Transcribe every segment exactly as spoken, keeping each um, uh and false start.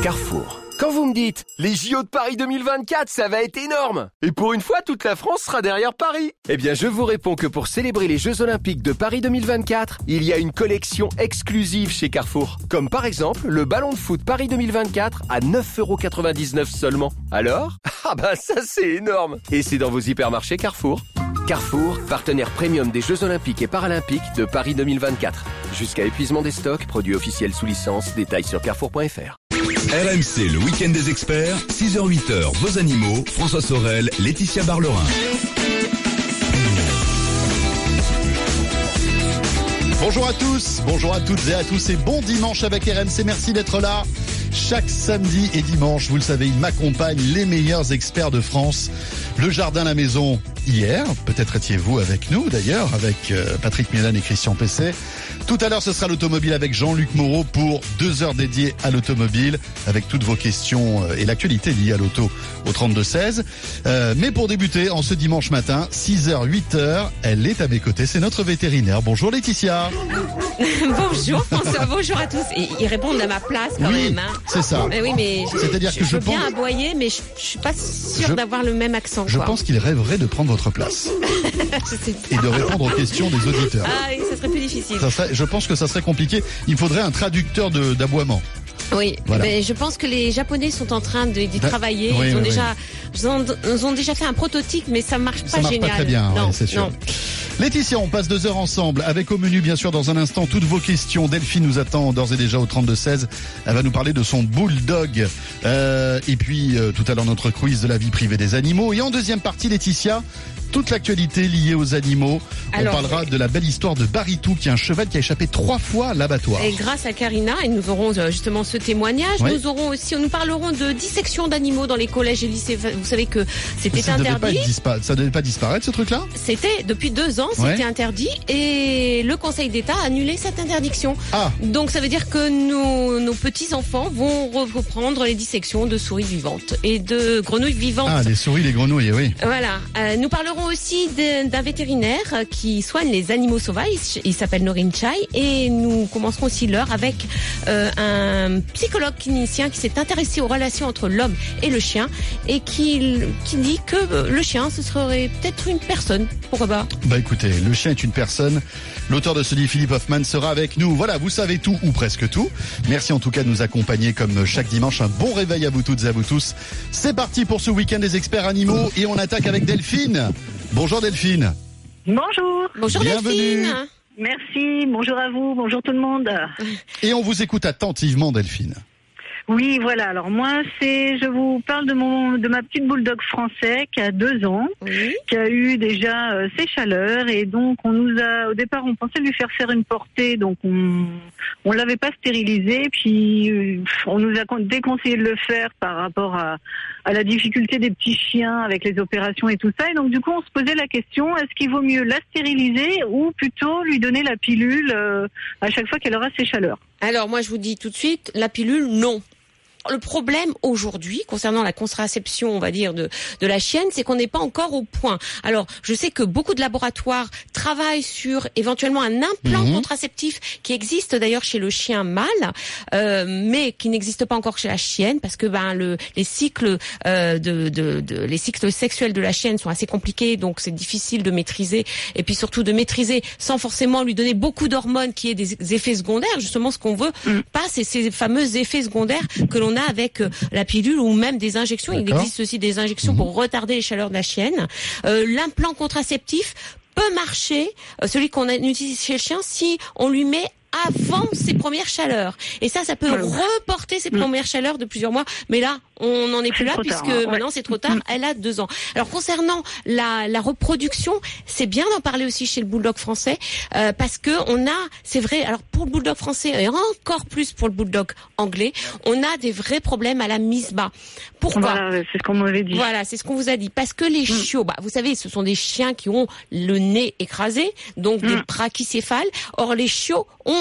Carrefour. Quand vous me dites « Les J O de Paris deux mille vingt-quatre, ça va être énorme !» Et pour une fois, toute la France sera derrière Paris. Eh bien, je vous réponds que pour célébrer les Jeux Olympiques de Paris deux mille vingt-quatre, il y a une collection exclusive chez Carrefour. Comme par exemple, le ballon de foot Paris deux mille vingt-quatre à neuf euros quatre-vingt-dix-neuf seulement. Alors ? Ah bah ça c'est énorme ! Et c'est dans vos hypermarchés Carrefour. Carrefour, partenaire premium des Jeux Olympiques et Paralympiques de Paris deux mille vingt-quatre. Jusqu'à épuisement des stocks, produits officiels sous licence, détails sur carrefour point f r. R M C, le week-end des experts, six heures huit heures, vos animaux, François Sorel, Laetitia Barlerin. Bonjour à tous, bonjour à toutes et à tous et bon dimanche avec R M C, merci d'être là. Chaque samedi et dimanche, vous le savez, ils m'accompagnent, les meilleurs experts de France. Le jardin à la maison hier, peut-être étiez-vous avec nous d'ailleurs, avec euh, Patrick Mélan et Christian Pesset. Tout à l'heure, ce sera l'automobile avec Jean-Luc Moreau pour deux heures dédiées à l'automobile, avec toutes vos questions et l'actualité liée à l'auto au trente-deux seize. Euh, mais pour débuter, en ce dimanche matin, six heures, huit heures, elle est à mes côtés, c'est notre vétérinaire. Bonjour Laetitia. Bonjour François, bonjour à tous. Et ils répondent à ma place quand oui, même. Hein. C'est ça. Mais oui, mais je, C'est-à-dire je, que je, je veux pense... bien aboyer, mais je, je suis pas sûre je... d'avoir le même accent. Je quoi. pense qu'il rêverait de prendre votre place. je sais et de répondre aux questions des auditeurs. Ah oui, ça serait plus difficile. Ça serait, je pense que ça serait compliqué. Il faudrait un traducteur de, d'aboiement. Oui, voilà. Mais je pense que les Japonais sont en train de, d'y travailler. Oui, ils, ont oui, déjà, ils, ont, ils ont déjà fait un prototype, mais ça marche pas ça marche génial. Pas très bien, non, ouais, c'est sûr. Non. Laetitia, on passe deux heures ensemble avec au menu bien sûr dans un instant toutes vos questions. Delphine nous attend d'ores et déjà au trente-deux seize. Elle va nous parler de son bulldog. Euh, et puis euh, tout à l'heure notre quiz de la vie privée des animaux. Et en deuxième partie Laetitia, toute l'actualité liée aux animaux. Alors, on parlera de la belle histoire de Baritou, qui est un cheval qui a échappé trois fois à l'abattoir. Et grâce à Karina, et nous aurons justement ce témoignage, oui. nous aurons aussi, nous parlerons de dissection d'animaux dans les collèges et lycées. Vous savez que c'était ça interdit. Devait pas dispa- ça devait pas disparaître ce truc-là ? C'était depuis deux ans, c'était ouais. interdit, et le Conseil d'État a annulé cette interdiction. Ah. Donc ça veut dire que nos, nos petits enfants vont reprendre les dissections de souris vivantes et de grenouilles vivantes. Ah, les souris, les grenouilles, oui. Voilà. Euh, nous parlerons aussi de, d'un vétérinaire qui soigne les animaux sauvages. Il s'appelle Norin Chai. Et nous commencerons aussi l'heure avec euh, un psychologue clinicien qui s'est intéressé aux relations entre l'homme et le chien et qui, qui dit que le chien, ce serait peut-être une personne. Pourquoi pas ? Bah écoutez, le chien est une personne. L'auteur de ce livre, Philippe Hoffman, sera avec nous. Voilà, vous savez tout, ou presque tout. Merci en tout cas de nous accompagner comme chaque dimanche. Un bon réveil à vous toutes et à vous tous. C'est parti pour ce week-end des experts animaux et on attaque avec Delphine. Bonjour Delphine. Bonjour. Bonjour Bienvenue. Delphine. Merci, bonjour à vous, bonjour tout le monde. Et on vous écoute attentivement Delphine. Oui, voilà. Alors moi, c'est, je vous parle de mon, de ma petite bulldog français qui a deux ans, Oui. qui a eu déjà euh, ses chaleurs et donc on nous a, au départ, on pensait lui faire faire une portée, donc on, on l'avait pas stérilisé, puis euh, on nous a déconseillé de le faire par rapport à, à la difficulté des petits chiens avec les opérations et tout ça. Et donc du coup, on se posait la question est-ce qu'il vaut mieux la stériliser ou plutôt lui donner la pilule euh, à chaque fois qu'elle aura ses chaleurs? Alors moi je vous dis tout de suite, la pilule, non. Le problème aujourd'hui, concernant la contraception, on va dire, de, de la chienne, c'est qu'on n'est pas encore au point. Alors, je sais que beaucoup de laboratoires travaillent sur éventuellement un implant mmh. contraceptif qui existe d'ailleurs chez le chien mâle, euh, mais qui n'existe pas encore chez la chienne parce que ben le les cycles euh, de, de, de les cycles sexuels de la chienne sont assez compliqués, donc c'est difficile de maîtriser et puis surtout de maîtriser sans forcément lui donner beaucoup d'hormones qui aient des effets secondaires. Justement, ce qu'on veut mmh. pas, c'est ces fameux effets secondaires que l'on a avec la pilule ou même des injections. D'accord. Il existe aussi des injections mmh. pour retarder les chaleurs de la chienne. Euh, l'implant contraceptif peut marcher, euh, celui qu'on utilise chez le chien, si on lui met avant ses premières chaleurs. Et ça, ça peut reporter ses premières chaleurs de plusieurs mois. Mais là, on n'en est plus là puisque tard, hein. maintenant c'est trop tard. Elle a deux ans. Alors concernant la, la reproduction, c'est bien d'en parler aussi chez le bulldog français euh, parce que on a, c'est vrai. Alors pour le bulldog français et encore plus pour le bulldog anglais, on a des vrais problèmes à la mise bas. Pourquoi ? Voilà, c'est ce qu'on m'avait dit. Voilà, c'est ce qu'on vous a dit. Parce que les mm. chiots, bah, vous savez, ce sont des chiens qui ont le nez écrasé, donc mm. des brachycéphales. Or les chiots ont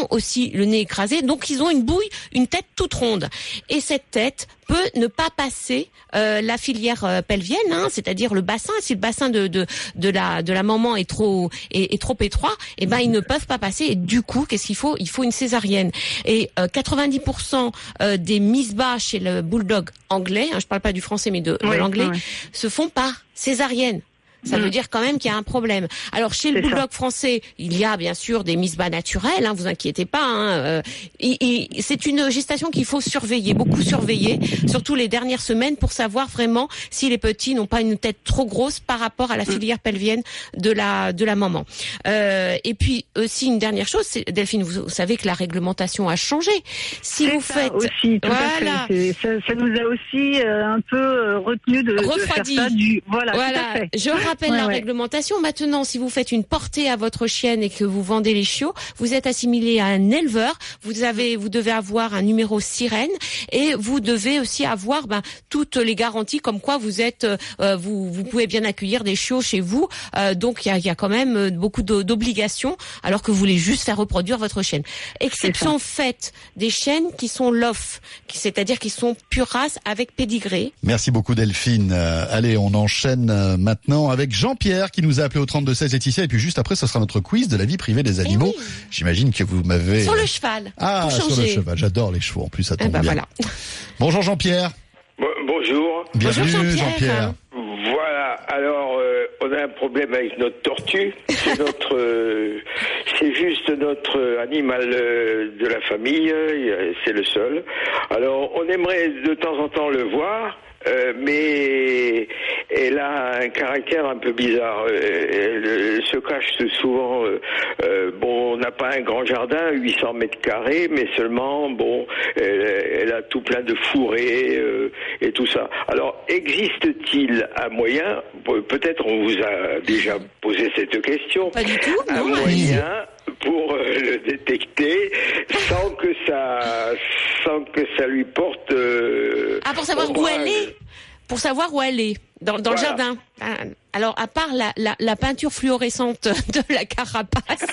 ont aussi le nez écrasé, donc ils ont une bouille, une tête toute ronde. Et cette tête peut ne pas passer euh, la filière euh, pelvienne, hein, c'est-à-dire le bassin. Si le bassin de de de la de la maman est trop est, est trop étroit, eh ben ils ne peuvent pas passer. Et du coup, qu'est-ce qu'il faut? Il faut une césarienne. Et euh, quatre-vingt-dix pour cent euh, des mises bas chez le bulldog anglais, hein, je parle pas du français mais de, oui, de l'anglais, oui. se font par césarienne. Ça mmh. veut dire quand même qu'il y a un problème. Alors chez le C'est bulldog ça. français, il y a bien sûr des mises bas naturelles, hein, vous inquiétez pas. Hein, euh, et, et c'est une gestation qu'il faut surveiller, beaucoup surveiller, surtout les dernières semaines, pour savoir vraiment si les petits n'ont pas une tête trop grosse par rapport à la filière pelvienne de la de la maman. Euh, et puis aussi une dernière chose, c'est, Delphine, vous, vous savez que la réglementation a changé. Si C'est vous ça faites, aussi, tout voilà, à fait. C'est, ça, ça nous a aussi euh, un peu euh, retenu de, de faire refroidi. ça du voilà, Voilà, tout à fait. je rappelle Ouais, la ouais. réglementation. Maintenant, si vous faites une portée à votre chienne et que vous vendez les chiots, vous êtes assimilé à un éleveur. Vous avez, vous devez avoir un numéro sirène et vous devez aussi avoir ben, toutes les garanties comme quoi vous êtes, euh, vous, vous pouvez bien accueillir des chiots chez vous. Euh, donc il y a, y a quand même beaucoup d'obligations alors que vous voulez juste faire reproduire votre chienne. Exception faite des chiennes qui sont lof, qui, c'est-à-dire qui sont pure race avec pédigré. Merci beaucoup Delphine. Euh, allez, on enchaîne euh, maintenant avec Jean-Pierre qui nous a appelé au trente-deux seize Laetitia, et puis juste après ce sera notre quiz de la vie privée des animaux. Eh oui. J'imagine que vous m'avez... Sur le cheval. Ah, pour changer. sur le cheval. J'adore les chevaux. En plus, ça tombe Eh ben bien. voilà. Bonjour Jean-Pierre. Bon- bonjour. Bienvenue Bonjour Jean-Pierre. Jean-Pierre. Voilà. Alors, euh, on a un problème avec notre tortue. C'est notre, euh, c'est juste notre animal euh, de la famille. euh, C'est le seul. Alors, on aimerait de temps en temps le voir. Euh, mais elle a un caractère un peu bizarre. Euh, Elle, elle se cache souvent. Euh, euh, bon, on n'a pas un grand jardin, huit cents mètres carrés, mais seulement, bon, elle, elle a tout plein de fourrés euh, et tout ça. Alors, existe-t-il un moyen, peut-être on vous a déjà posé cette question, Pas du tout, un non. moyen pour euh, le détecter sans que ça, sans que ça lui porte. Euh, Ah, pour savoir où ombrage. elle est. Pour savoir où elle est dans, dans Voilà. le jardin. Ah, alors, à part la, la, la peinture fluorescente de la carapace.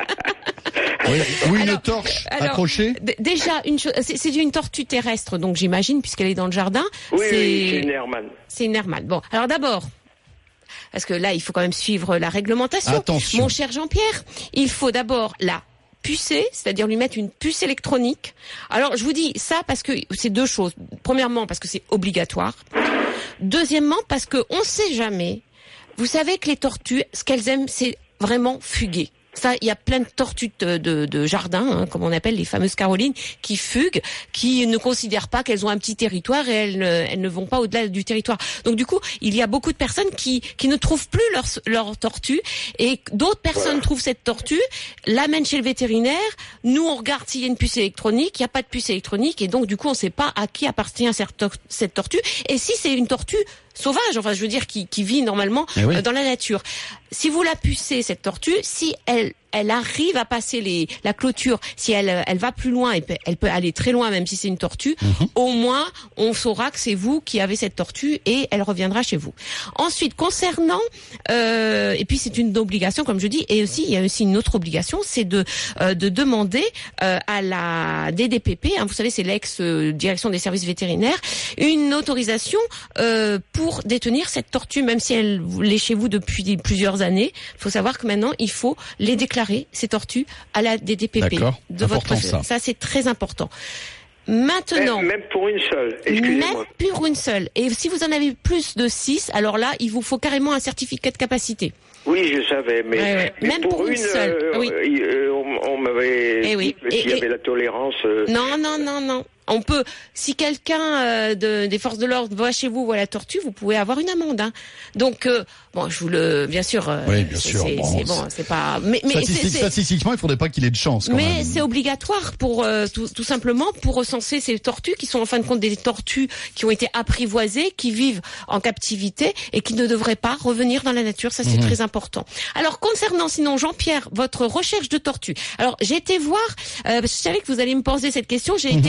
Oui. Ou une Alors, torche alors, accrochée. d- déjà, une chose, c'est, c'est une tortue terrestre, donc j'imagine, puisqu'elle est dans le jardin. Oui, c'est, oui, c'est une Hermann. c'est une Hermann. Bon, alors d'abord, parce que là, il faut quand même suivre la réglementation. Attention. Mon cher Jean-Pierre, il faut d'abord la pucer, c'est-à-dire lui mettre une puce électronique. Alors, je vous dis ça parce que c'est deux choses. Premièrement, parce que c'est obligatoire. Deuxièmement, parce que on sait jamais. Vous savez que les tortues, ce qu'elles aiment, c'est vraiment fuguer. Ça, il y a plein de tortues de, de, de jardin, hein, comme on appelle les fameuses Carolines, qui fuguent, qui ne considèrent pas qu'elles ont un petit territoire et elles ne, elles ne vont pas au-delà du territoire. Donc du coup, il y a beaucoup de personnes qui, qui ne trouvent plus leur, leur tortue et d'autres personnes Voilà. trouvent cette tortue, l'amènent chez le vétérinaire. Nous, on regarde s'il y a une puce électronique. Il n'y a pas de puce électronique et donc du coup, on ne sait pas à qui appartient cette tor- cette tortue et si c'est une tortue sauvage, enfin je veux dire qui, qui vit normalement Eh oui. euh, dans la nature. Si vous la pucez cette tortue, si elle elle arrive à passer les la clôture, si elle elle va plus loin, elle peut, elle peut aller très loin même si c'est une tortue, Mhm. au moins on saura que c'est vous qui avez cette tortue et elle reviendra chez vous. Ensuite concernant euh, et puis c'est une obligation comme je dis et aussi il y a aussi une autre obligation, c'est de euh, de demander euh, à la D D P P, hein, vous savez c'est l'ex euh, direction des services vétérinaires, une autorisation euh, pour détenir cette tortue même si elle est chez vous depuis plusieurs années. Il faut savoir que maintenant il faut les déclarer ces tortues à la D D P P D'accord. de votre Important, ça. ça c'est très important. Maintenant, Même, même pour une seule, excusez-moi. même pour une seule. Et si vous en avez plus de six, alors là, il vous faut carrément un certificat de capacité. Oui, je savais, mais, Ouais, ouais. mais Même pour une seule, euh, oui. euh, on, on m'avait Eh oui. dit que s'il y Et- avait et- la tolérance. euh, Non, non, non, non. On peut, si quelqu'un euh, de, des forces de l'ordre va chez vous voit la tortue, vous pouvez avoir une amende. Hein. Donc, euh, bon, je vous le, bien sûr. euh, Oui, bien c'est- sûr, C'est bon, c'est bon, c'est pas. Mais, mais c'est- Statistique- c'est- Statistiquement, il faudrait pas qu'il ait de chance. Quand Mais même. c'est obligatoire pour euh, tout, tout simplement pour recenser ces tortues qui sont en fin de compte des tortues qui ont été apprivoisées, qui vivent en captivité et qui ne devraient pas revenir dans la nature. Ça c'est Mhm. très important. Alors concernant sinon Jean-Pierre, votre recherche de tortues. Alors j'ai été voir, euh, parce que je savais que vous alliez me poser cette question. J'ai été voir euh,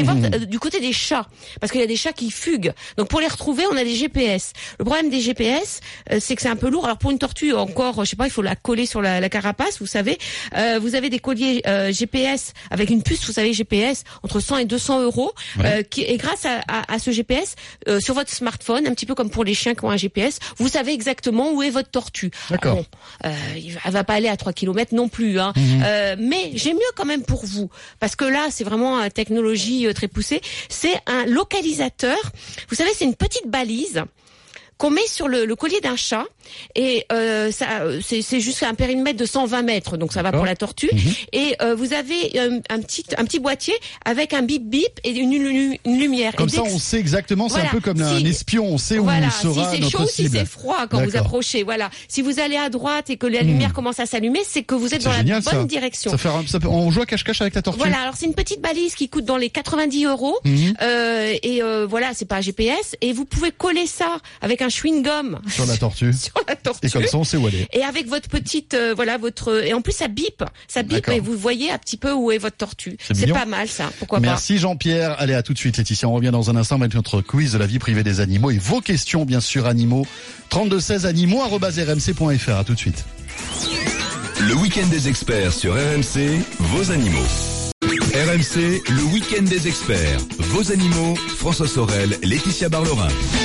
du côté des chats, parce qu'il y a des chats qui fuguent. Donc pour les retrouver, on a des G P S. Le problème des G P S, euh, c'est que c'est un peu lourd. Alors pour une tortue, encore, je sais pas, il faut la coller sur la, la carapace, vous savez. Euh, vous avez des colliers euh, G P S avec une puce, vous savez, G P S entre cent et deux cents euros. Ouais. Euh, qui, et grâce à, à, à ce G P S euh, sur votre smartphone, un petit peu comme pour les chiens qui ont un G P S, vous savez exactement où est votre tortue. D'accord. Bon, euh, elle va pas aller à trois kilomètres non plus, hein. Mmh. Euh, mais j'ai mieux quand même pour vous, parce que là, c'est vraiment une technologie euh, très poussée. C'est un localisateur. Vous savez, c'est une petite balise qu'on met sur le, le collier d'un chat, et euh, ça, c'est, c'est juste un périmètre de cent vingt mètres, donc ça va pour la tortue. Mmh. Et euh, vous avez euh, un petit un petit boîtier avec un bip bip et une, une, une lumière. Comme et ça, on sait exactement. C'est voilà, un peu comme un si, espion. On sait voilà, où sera si c'est notre chaud, cible. si c'est froid quand D'accord. vous approchez. Voilà. Si vous allez à droite et que la lumière mmh. commence à s'allumer, c'est que vous êtes c'est dans génial, la bonne ça. direction. Ça fait, ça peut, on joue à cache-cache avec la tortue. Voilà. Alors c'est une petite balise qui coûte dans les quatre-vingt-dix euros. Mmh. Euh, et euh, voilà, c'est pas un G P S. Et vous pouvez coller ça avec un chewing-gum. Sur la tortue. Sur la tortue. Et comme ça, on sait où elle est. Et avec votre petite, euh, voilà, votre, et en plus ça bip, ça bip, D'accord. et vous voyez un petit peu où est votre tortue. C'est C'est mignon. pas mal ça. Pourquoi Merci Jean-Pierre. Allez, à tout de suite, Laetitia. On revient dans un instant avec notre quiz de la vie privée des animaux et vos questions, bien sûr, animaux. trente-deux seize animaux arobase r m c point f r. À tout de suite. Le week-end des experts sur R M C, vos animaux. R M C, le week-end des experts. Vos animaux, François Sorel, Laetitia Barlerin.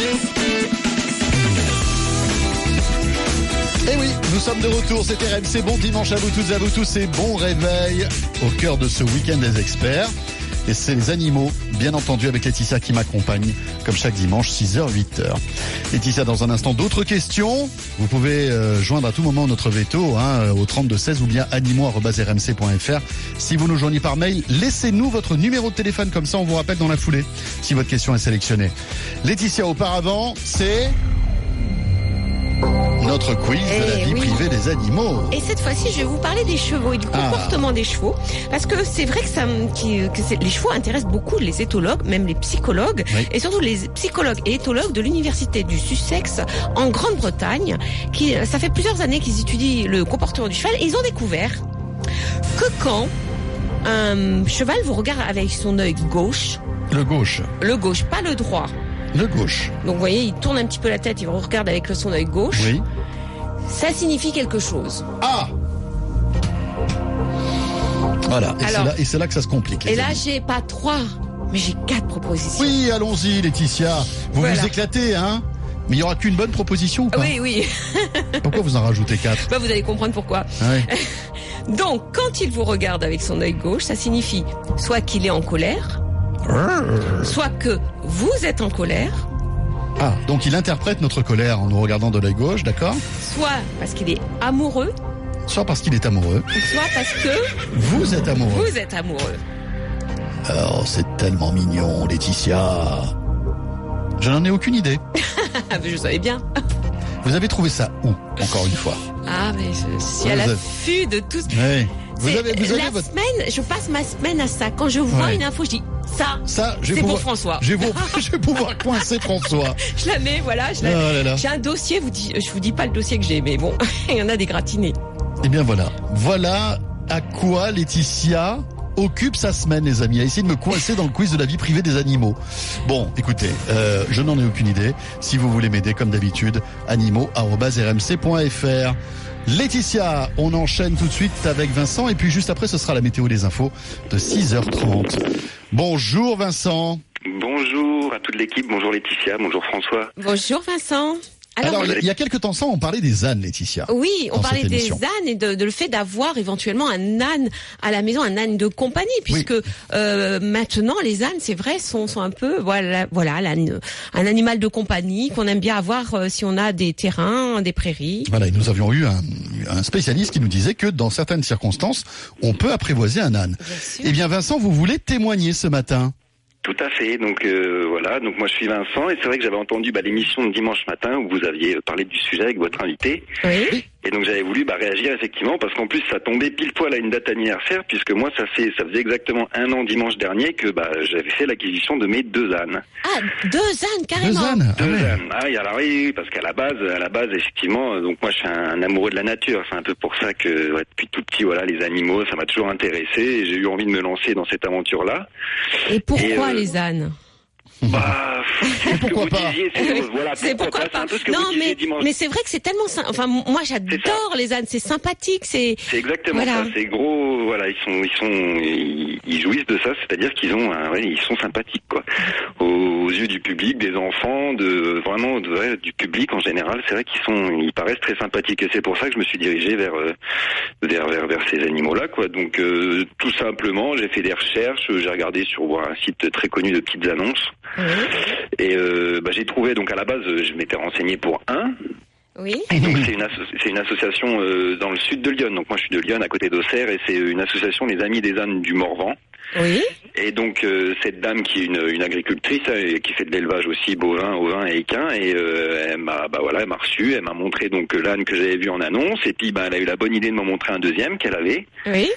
Eh oui, nous sommes de retour, c'est R M C, bon dimanche à vous toutes et à vous tous et bon réveil au cœur de ce week-end des experts. Et c'est les animaux, bien entendu, avec Laetitia qui m'accompagne, comme chaque dimanche, six heures, huit heures. Laetitia, dans un instant, d'autres questions. Vous pouvez euh, joindre à tout moment notre veto hein, au trente-deux seize ou bien animaux arobase r m c point f r. Si vous nous joignez par mail, laissez-nous votre numéro de téléphone, comme ça on vous rappelle dans la foulée, si votre question est sélectionnée. Laetitia, auparavant, c'est... notre quiz de la Eh vie oui. privée des animaux. Et cette fois-ci, je vais vous parler des chevaux et du Ah. comportement des chevaux, parce que c'est vrai que ça, me- qui- que c'est- les chevaux intéressent beaucoup les éthologues, même les psychologues, Oui. et surtout les psychologues et éthologues de l'université du Sussex en Grande-Bretagne, qui, ça fait plusieurs années qu'ils étudient le comportement du cheval, et ils ont découvert que quand un cheval vous regarde avec son œil gauche, Le gauche, le gauche, pas le droit. le gauche. Donc vous voyez, il tourne un petit peu la tête, il vous regarde avec son œil gauche. Oui. Ça signifie quelque chose. Ah. Voilà. Et c'est Alors- là, et c'est là que ça se complique. les Et là, amis. j'ai pas trois, mais j'ai quatre propositions. Oui, allons-y, Laetitia. Vous Voilà. vous éclatez, hein. Mais il y aura qu'une bonne proposition ou pas? Oui, oui. Pourquoi vous en rajoutez quatre? Bah, vous allez comprendre pourquoi. Ouais. Donc, quand il vous regarde avec son œil gauche, ça signifie soit qu'il est en colère, soit que vous êtes en colère, Ah, donc il interprète notre colère en nous regardant de l'œil gauche, d'accord? soit parce qu'il est amoureux, Soit parce qu'il est amoureux. soit parce que Vous êtes amoureux. vous êtes amoureux. Oh, c'est tellement mignon, Laetitia. Je n'en ai aucune idée. Ah, mais je savais bien. Vous avez trouvé ça où, encore une fois? Ah, mais je suis Ouais, à vous avez- l'affût de tout. Oui. Vous C'est- avez, vous avez la votre... semaine, je passe ma semaine à ça. Quand je vois Ouais. une info, je dis ça. Ça, je vais C'est pouvoir... pour François. Je vais, vous- je vais pouvoir coincer François. Je la mets, voilà. Je la... Oh là là. J'ai un dossier. Vous dis, je vous dis pas le dossier que j'ai, mais bon, il y en a des gratinés. Eh bien voilà. Voilà à quoi Laetitia occupe sa semaine, les amis, à essayer de me coincer dans le quiz de la vie privée des animaux. Bon, écoutez, euh, je n'en ai aucune idée. Si vous voulez m'aider, comme d'habitude, animaux arobase r m c point f r. Laetitia, on enchaîne tout de suite avec Vincent et puis juste après ce sera la météo des infos de six heures trente. Bonjour Vincent. Bonjour à toute l'équipe, bonjour Laetitia, bonjour François. Bonjour Vincent. Alors, Alors, il y a quelques temps ça, on parlait des ânes, Laetitia. oui, on dans parlait cette des émission. ânes et de, de le fait d'avoir éventuellement un âne à la maison, un âne de compagnie, puisque euh, maintenant les ânes, c'est vrai, sont, sont un peu voilà, voilà, l'âne, un animal de compagnie qu'on aime bien avoir euh, si on a des terrains, des prairies. Voilà, et nous avions eu un, un spécialiste qui nous disait que dans certaines circonstances, on peut apprivoiser un âne. Bien sûr. Eh bien Vincent, vous voulez témoigner ce matin? Tout à fait, donc euh, voilà, voilà, donc moi je suis Vincent et c'est vrai que j'avais entendu bah, l'émission de dimanche matin où vous aviez parlé du sujet avec votre invité. Oui. Et donc j'avais voulu bah, réagir effectivement parce qu'en plus ça tombait pile poil à une date anniversaire puisque moi ça fait ça faisait exactement un an dimanche dernier que bah j'avais fait l'acquisition de mes deux ânes. Ah, deux ânes carrément. Deux ânes. Deux Ah ouais. ânes. Ah oui, alors oui, oui, parce qu'à la base, à la base effectivement, donc moi je suis un, un amoureux de la nature. C'est un peu pour ça que ouais, depuis tout petit, voilà, les animaux, ça m'a toujours intéressé et j'ai eu envie de me lancer dans cette aventure-là. Et pourquoi Et, euh, les ânes? Bah, c'est ce que pourquoi vous pas disiez, c'est, voilà, C'est pourquoi pas, pas. c'est un peu ce que Non, vous disiez mais dimanche. mais c'est vrai que c'est tellement sym- enfin moi j'adore les ânes, c'est sympathique, c'est C'est exactement Voilà. ça, c'est gros, voilà, ils sont, ils sont, ils, ils jouissent de ça, c'est-à-dire qu'ils ont, un, ouais, ils sont sympathiques, quoi. Aux, aux yeux du public, des enfants, de, vraiment, de, ouais, du public en général, c'est vrai qu'ils sont, ils paraissent très sympathiques et c'est pour ça que je me suis dirigé vers, euh, vers, vers, vers ces animaux-là, quoi. Donc, euh, tout simplement, j'ai fait des recherches, j'ai regardé sur voilà, un site très connu de petites annonces. oui. Et euh, bah, j'ai trouvé, donc à la base, je m'étais renseigné pour un. Oui. Et donc c'est une, asso- c'est une association euh, dans le sud de Lyon. Donc moi je suis de Lyon, à côté d'Auxerre, et c'est une association les Amis des ânes du Morvan. Oui. Et donc euh, cette dame qui est une, une agricultrice hein, et qui fait de l'élevage aussi bovin, ovin et équin, et euh, elle m'a bah voilà, elle m'a reçu, elle m'a montré donc l'âne que j'avais vu en annonce, et puis bah elle a eu la bonne idée de m'en montrer un deuxième qu'elle avait. Oui.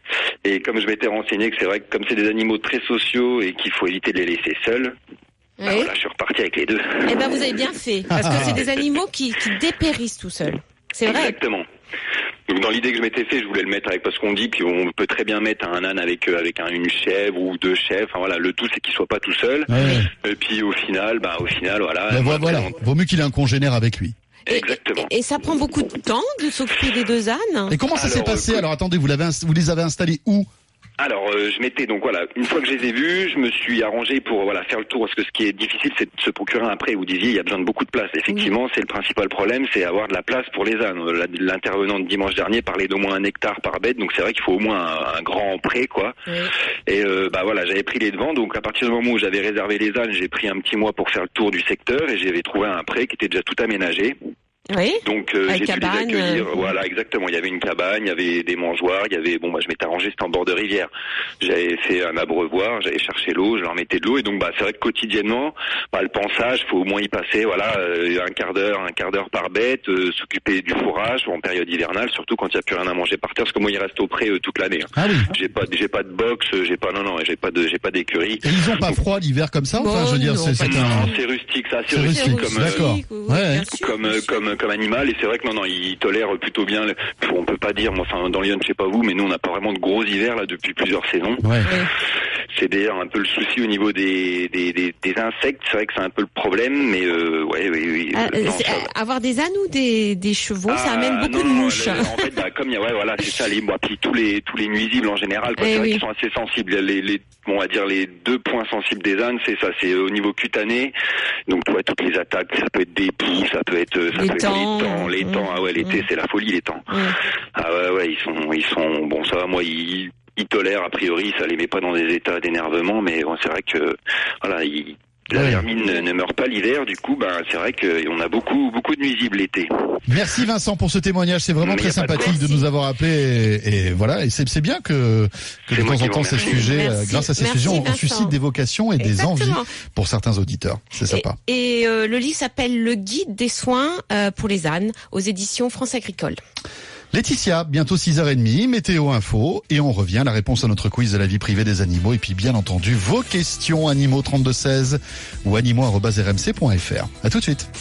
Et comme je m'étais renseigné que c'est vrai que comme c'est des animaux très sociaux et qu'il faut éviter de les laisser seuls, bah Oui. voilà, je suis reparti avec les deux. Eh ben vous avez bien fait parce que c'est des animaux qui, qui dépérissent tout seuls. C'est vrai. Exactement. Donc dans l'idée que je m'étais fait, je voulais le mettre avec, parce qu'on dit qu'on peut très bien mettre un âne avec euh, avec un, une chèvre ou deux chèvres. Enfin voilà, le tout c'est qu'il soit pas tout seul. Ouais. Et puis au final, bah au final voilà. Ben, elle m'a voilà, présenté- vaut mieux qu'il ait un congénère avec lui. Et, Exactement. et, et ça prend beaucoup de temps de s'occuper des deux ânes. Et comment ça s'est Alors, passé? écoute- Alors attendez, vous l'avez, inst- vous les avez installés où? Alors euh, je m'étais donc voilà, une fois que je les ai vus, je me suis arrangé pour voilà faire le tour, parce que ce qui est difficile c'est de se procurer un pré. Vous disiez il y a besoin de beaucoup de place. Effectivement, c'est le principal problème, c'est avoir de la place pour les ânes. La- L'intervenant de dimanche dernier parlait d'au moins un hectare par bête, donc c'est vrai qu'il faut au moins un, un grand pré quoi. Oui. Et euh, bah voilà, j'avais pris les devants, donc à partir du moment où j'avais réservé les ânes, j'ai pris un petit mois pour faire le tour du secteur et j'avais trouvé un pré qui était déjà tout aménagé. Oui. Donc euh, Avec j'ai pu cabane, les accueillir. euh, Voilà, exactement. Il y avait une cabane, il y avait des mangeoires, il y avait bon bah je m'étais arrangé, c'était en bord de rivière. J'avais fait un abreuvoir, j'avais cherché l'eau, je leur mettais de l'eau et donc bah c'est vrai que quotidiennement, bah le pansage, faut au moins y passer, voilà, euh, un quart d'heure, un quart d'heure par bête, euh, s'occuper du fourrage en période hivernale, surtout quand il n'y a plus rien à manger par terre, parce que moi il reste au pré euh, toute l'année. hein. Ah oui. J'ai pas, j'ai pas de box, euh, j'ai pas non non, j'ai pas de, j'ai pas d'écurie. Et ils ont pas froid l'hiver comme ça? Enfin, Bon, je veux dire, non, c'est, pas c'est du un. Non, c'est rustique, ça, c'est C'est rustique, rustique, comme. euh, d'accord. Oui, oui, Ouais. bien sûr, comme bien euh, sûr. comme comme animal, et c'est vrai que non non il tolère plutôt bien le- on peut pas dire moi enfin dans Lyon je sais pas vous mais nous on n'a pas vraiment de gros hivers là depuis plusieurs saisons. Ouais. Oui. C'est d'ailleurs un peu le souci au niveau des des, des, des insectes, c'est vrai que c'est un peu le problème, mais euh, ouais oui oui Ah, euh, non, c'est- ça- avoir des ânes ou des, des chevaux, ça Ah, amène beaucoup non, de non, mouches. le- en fait, bah, comme il y a, ouais, voilà, c'est ça, les, bah, puis tous les, tous les nuisibles en général, quoi, Eh c'est vrai oui. qu'ils sont assez sensibles. Les, les, bon, on va dire les deux points sensibles des ânes, c'est ça, c'est au niveau cutané. Donc, tu vois, toutes les attaques, ça peut être des poux, ça peut être, ça Les peut temps. être les temps, les Mmh. temps. Ah ouais, l'été, Mmh. c'est la folie, les temps. Mmh. Ah ouais, ouais, ils sont, ils sont, bon, ça va, moi, ils, ils tolèrent, a priori, ça les met pas dans des états d'énervement, mais bon, c'est vrai que, voilà, ils, la Ouais. vermine ne, ne meurt pas l'hiver, du coup, ben, c'est vrai qu'on a beaucoup, beaucoup de nuisibles l'été. Merci Vincent pour ce témoignage, c'est vraiment Mais très y a pas de sympathique de quoi. nous avoir appelés et, et voilà, et c'est, c'est bien que, que C'est de moi temps qui en vous temps ces remercie. sujets, euh, Merci. grâce à ces Merci, sujets, on, on Vincent. suscite des vocations et des Exactement. envies pour certains auditeurs. C'est sympa. Et, et, euh, le livre s'appelle Le guide des soins euh, pour les ânes aux éditions France Agricole. Laetitia, bientôt six heures trente, météo info, et on revient, la réponse à notre quiz de la vie privée des animaux, et puis bien entendu vos questions animaux trente-deux seize ou animaux arobase r m c point f r. À tout de suite.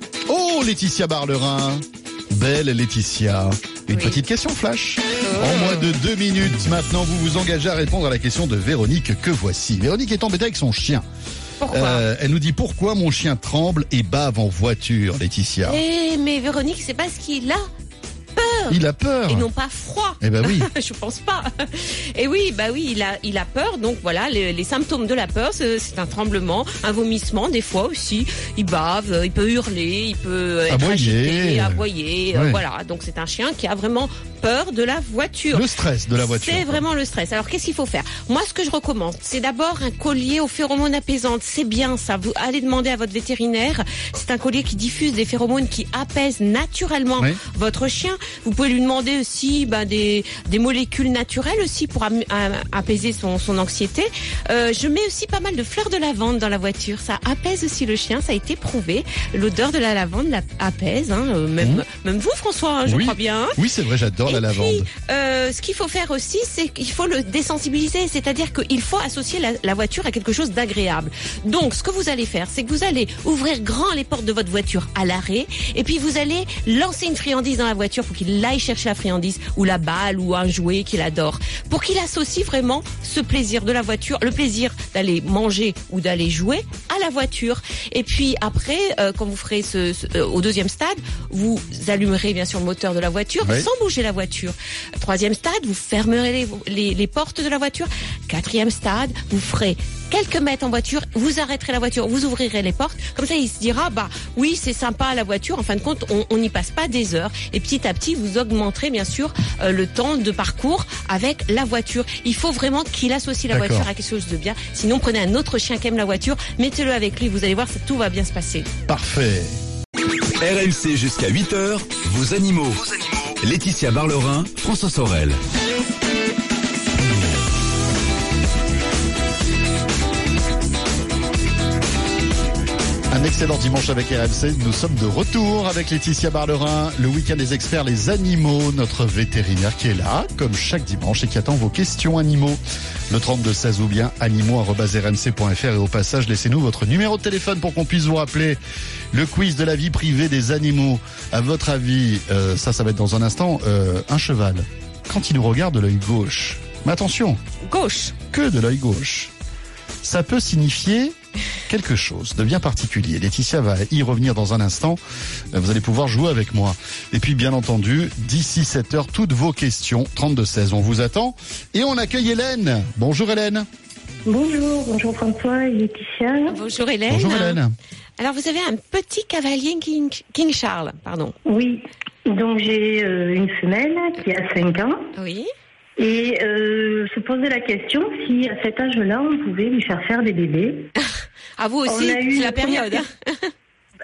Oh, Laetitia Barlerin, belle Laetitia. Une Oui. petite question flash. En moins de deux minutes, maintenant, vous vous engagez à répondre à la question de Véronique que voici. Véronique est embêtée avec son chien. Pourquoi Euh, elle nous dit pourquoi mon chien tremble et bave en voiture, Laetitia. Eh, mais Véronique, c'est parce qu'il a peur. Il a peur. Et non pas froid. Eh ben oui. Je pense pas. Et oui, bah oui, il a, il a peur. Donc voilà, les, les symptômes de la peur, c'est, c'est un tremblement, un vomissement, des fois aussi. Il bave, il peut hurler, il peut être Aboyer. agité, aboyer. euh, Ouais. Voilà. Donc c'est un chien qui a vraiment peur de la voiture. Le stress de la voiture. C'est vraiment le stress. Alors qu'est-ce qu'il faut faire? Moi, ce que je recommande, c'est d'abord un collier aux phéromones apaisantes. C'est bien ça. Vous allez demander à votre vétérinaire. C'est un collier qui diffuse des phéromones qui apaisent naturellement Oui. votre chien. Vous pouvez lui demander aussi bah, des, des molécules naturelles aussi pour am- am- apaiser son, son anxiété. Euh, je mets aussi pas mal de fleurs de lavande dans la voiture. Ça apaise aussi le chien, ça a été prouvé. L'odeur de la lavande la apaise. Hein, euh, même, mmh. même vous, François, hein, je oui. crois bien. Hein. Oui, c'est vrai, j'adore Et la puis, lavande. Euh, ce qu'il faut faire aussi, c'est qu'il faut le désensibiliser. C'est-à-dire qu'il faut associer la, la voiture à quelque chose d'agréable. Donc, ce que vous allez faire, c'est que vous allez ouvrir grand les portes de votre voiture à l'arrêt, et puis vous allez lancer une friandise dans la voiture pour qu'il aille chercher la friandise, ou la balle, ou un jouet qu'il adore, pour qu'il associe vraiment ce plaisir de la voiture, le plaisir d'aller manger ou d'aller jouer à la voiture. Et puis après, euh, quand vous ferez ce, ce euh, au deuxième stade, vous allumerez bien sûr le moteur de la voiture, oui. sans bouger la voiture. Troisième stade, vous fermerez les, les, les portes de la voiture. Quatrième stade, vous ferez quelques mètres en voiture, vous arrêterez la voiture, vous ouvrirez les portes. Comme ça, il se dira, bah oui, c'est sympa la voiture. En fin de compte, on n'y passe pas des heures. Et petit à petit, vous augmenterez bien sûr euh, le temps de parcours avec la voiture. Il faut vraiment qu'il associe la D'accord. voiture à quelque chose de bien. Sinon, prenez un autre chien qui aime la voiture, mettez-le avec lui. Vous allez voir, ça, tout va bien se passer. Parfait. R M C jusqu'à huit heures, vos animaux. Vos animaux. Laetitia Barlerin, François Sorel. Un excellent dimanche avec R M C. Nous sommes de retour avec Laetitia Barlerin, le week-end des experts, les animaux, notre vétérinaire qui est là, comme chaque dimanche, et qui attend vos questions animaux. Le trente-deux seize ou bien animaux arobase r m c point f r, et au passage, laissez-nous votre numéro de téléphone pour qu'on puisse vous rappeler le quiz de la vie privée des animaux. À votre avis, euh, ça, ça va être dans un instant, euh, un cheval, quand il nous regarde de l'œil gauche, mais attention, Gauche. que de l'œil gauche, ça peut signifier quelque chose de bien particulier. Laetitia va y revenir dans un instant. Vous allez pouvoir jouer avec moi. Et puis, bien entendu, d'ici sept heures, toutes vos questions, trente-deux seize, on vous attend. Et on accueille Hélène. Bonjour Hélène. Bonjour, bonjour François et Laetitia. Bonjour Hélène. Bonjour Hélène. Alors, vous avez un petit cavalier King, King Charles, pardon. Oui, donc j'ai euh, une femelle qui a cinq ans. Oui. Et euh, se posait la question si à cet âge-là, on pouvait lui faire faire des bébés. À vous aussi, c'est la période. Hein. Pardon ?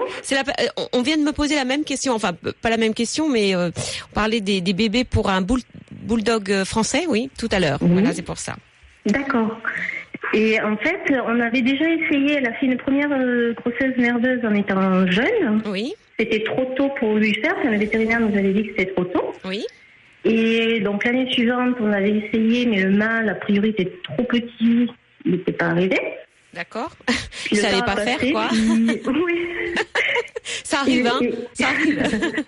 C'est la, on vient de me poser la même question, enfin pas la même question, mais euh, on parlait des, des bébés pour un bull, bulldog français, oui, tout à l'heure. Oui. Voilà, c'est pour ça. D'accord. Et en fait, on avait déjà essayé, elle a fait une première euh, grossesse nerveuse en étant jeune. Oui. C'était trop tôt pour lui faire, le vétérinaire nous avait dit que c'était trop tôt. Oui. Et donc l'année suivante, on avait essayé, mais le mâle, a priori, était trop petit, il n'était pas arrivé. D'accord. Il ne savait pas passé, faire, quoi. Puis... Oui. Ça arrive, hein. Et... Ça arrive.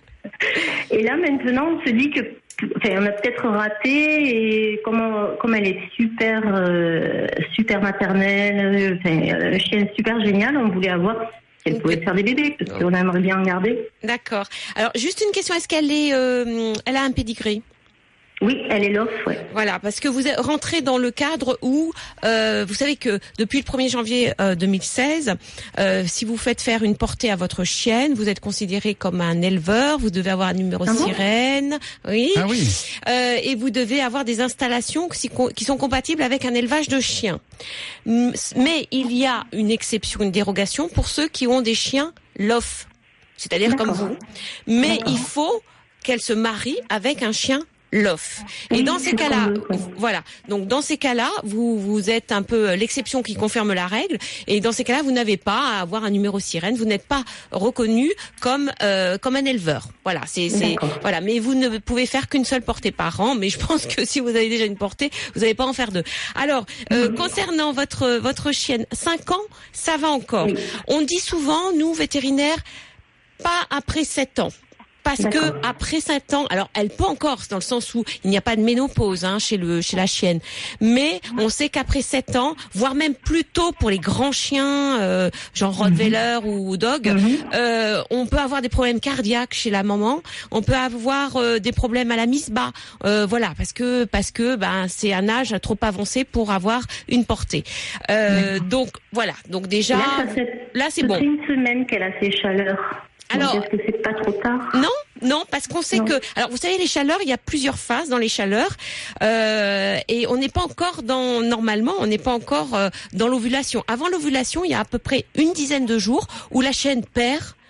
Et là, maintenant, on se dit que, enfin, on a peut-être raté, et comme, on, comme elle est super, euh, super maternelle, enfin, un chien super génial, on voulait avoir si elle pouvait faire des bébés, parce qu'on aimerait bien en garder. D'accord. Alors, juste une question, est-ce qu'elle est, euh, elle a un pédigré ? Oui, elle est l'off, ouais. Voilà, parce que vous rentrez dans le cadre où, euh, vous savez que depuis le premier janvier euh, deux mille seize, euh, si vous faites faire une portée à votre chienne, vous êtes considéré comme un éleveur, vous devez avoir un numéro ah sirène, oui, ah oui. Euh, et vous devez avoir des installations qui sont compatibles avec un élevage de chiens. Mais il y a une exception, une dérogation pour ceux qui ont des chiens lof, c'est-à-dire comme vous. Mais il faut qu'elle se marie avec un chien l'off. Et oui, dans ces cas-là, voilà. Donc dans ces cas-là, vous vous êtes un peu l'exception qui confirme la règle. Et dans ces cas-là, vous n'avez pas à avoir un numéro sirène. Vous n'êtes pas reconnu comme euh, comme un éleveur. Voilà. C'est c'est voilà. Mais vous ne pouvez faire qu'une seule portée par an. Mais je pense que si vous avez déjà une portée, vous n'allez pas en faire deux. Alors euh, mmh. concernant votre votre chienne, cinq ans, ça va encore. Oui. On dit souvent, nous vétérinaires, pas après sept ans. Parce D'accord. que après sept ans, alors elle peut encore, dans le sens où il n'y a pas de ménopause hein, chez le chez la chienne, mais on sait qu'après sept ans, voire même plus tôt pour les grands chiens, euh, genre Rottweiler mm-hmm. ou Dog, mm-hmm. euh, on peut avoir des problèmes cardiaques chez la maman, on peut avoir euh, des problèmes à la mise-bas, euh, voilà, parce que parce que ben c'est un âge trop avancé pour avoir une portée. Euh, donc voilà, donc déjà là, ça fait, là c'est bon. C'est une semaine qu'elle a ses chaleurs. Alors, est-ce que c'est pas trop tard ? Non, non, parce qu'on sait non. que, alors vous savez, les chaleurs, il y a plusieurs phases dans les chaleurs, euh, et on n'est pas encore dans, normalement, on n'est pas encore euh, dans l'ovulation. Avant l'ovulation, il y a à peu près une dizaine de jours où la chienne perd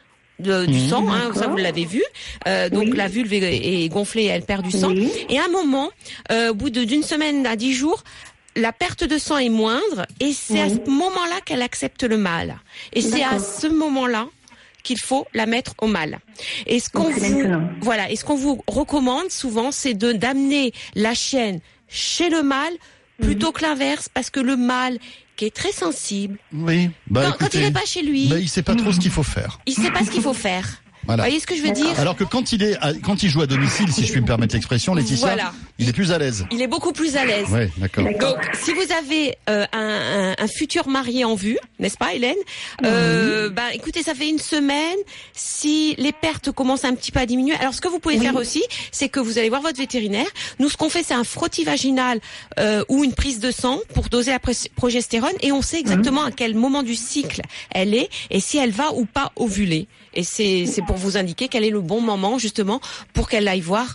de, du Mmh, sang, hein, d'accord. ça vous l'avez vu. Euh, donc Oui. la vulve est, est gonflée, elle perd du sang. Oui. Et à un moment, euh, au bout de- d'une semaine à dix jours, la perte de sang est moindre et c'est à Oui. ce moment-là qu'elle accepte le mâle. Et c'est à D'accord. ce moment-là qu'il faut la mettre au mâle. Et ce qu'on Donc, c'est vous, maintenant. voilà, et ce qu'on vous recommande souvent, c'est de d'amener la chienne chez le mâle plutôt Mhm. que l'inverse, parce que le mâle, qui est très sensible, Oui. Bah, quand, quand écoutez, il n'est pas chez lui, bah, il sait pas trop ce qu'il faut faire. il sait pas ce qu'il faut faire. Voilà. Vous voyez ce que je veux dire? Alors que quand il est, à- quand il joue à domicile, si je puis me permettre l'expression, Laetitia, Voilà. il est plus à l'aise. Il est beaucoup plus à l'aise. Ouais, d'accord. D'accord. Donc, si vous avez euh, un, un, un futur marié en vue, n'est-ce pas, Hélène? euh, Bah, écoutez, ça fait une semaine. Si les pertes commencent un petit peu à diminuer, alors ce que vous pouvez Oui. faire aussi, c'est que vous allez voir votre vétérinaire. Nous, ce qu'on fait, c'est un frottis vaginal euh, ou une prise de sang pour doser la pré- progestérone, et on sait exactement à quel moment du cycle elle est et si elle va ou pas ovuler. Et c'est c'est pour vous indiquer quel est le bon moment justement pour qu'elle aille voir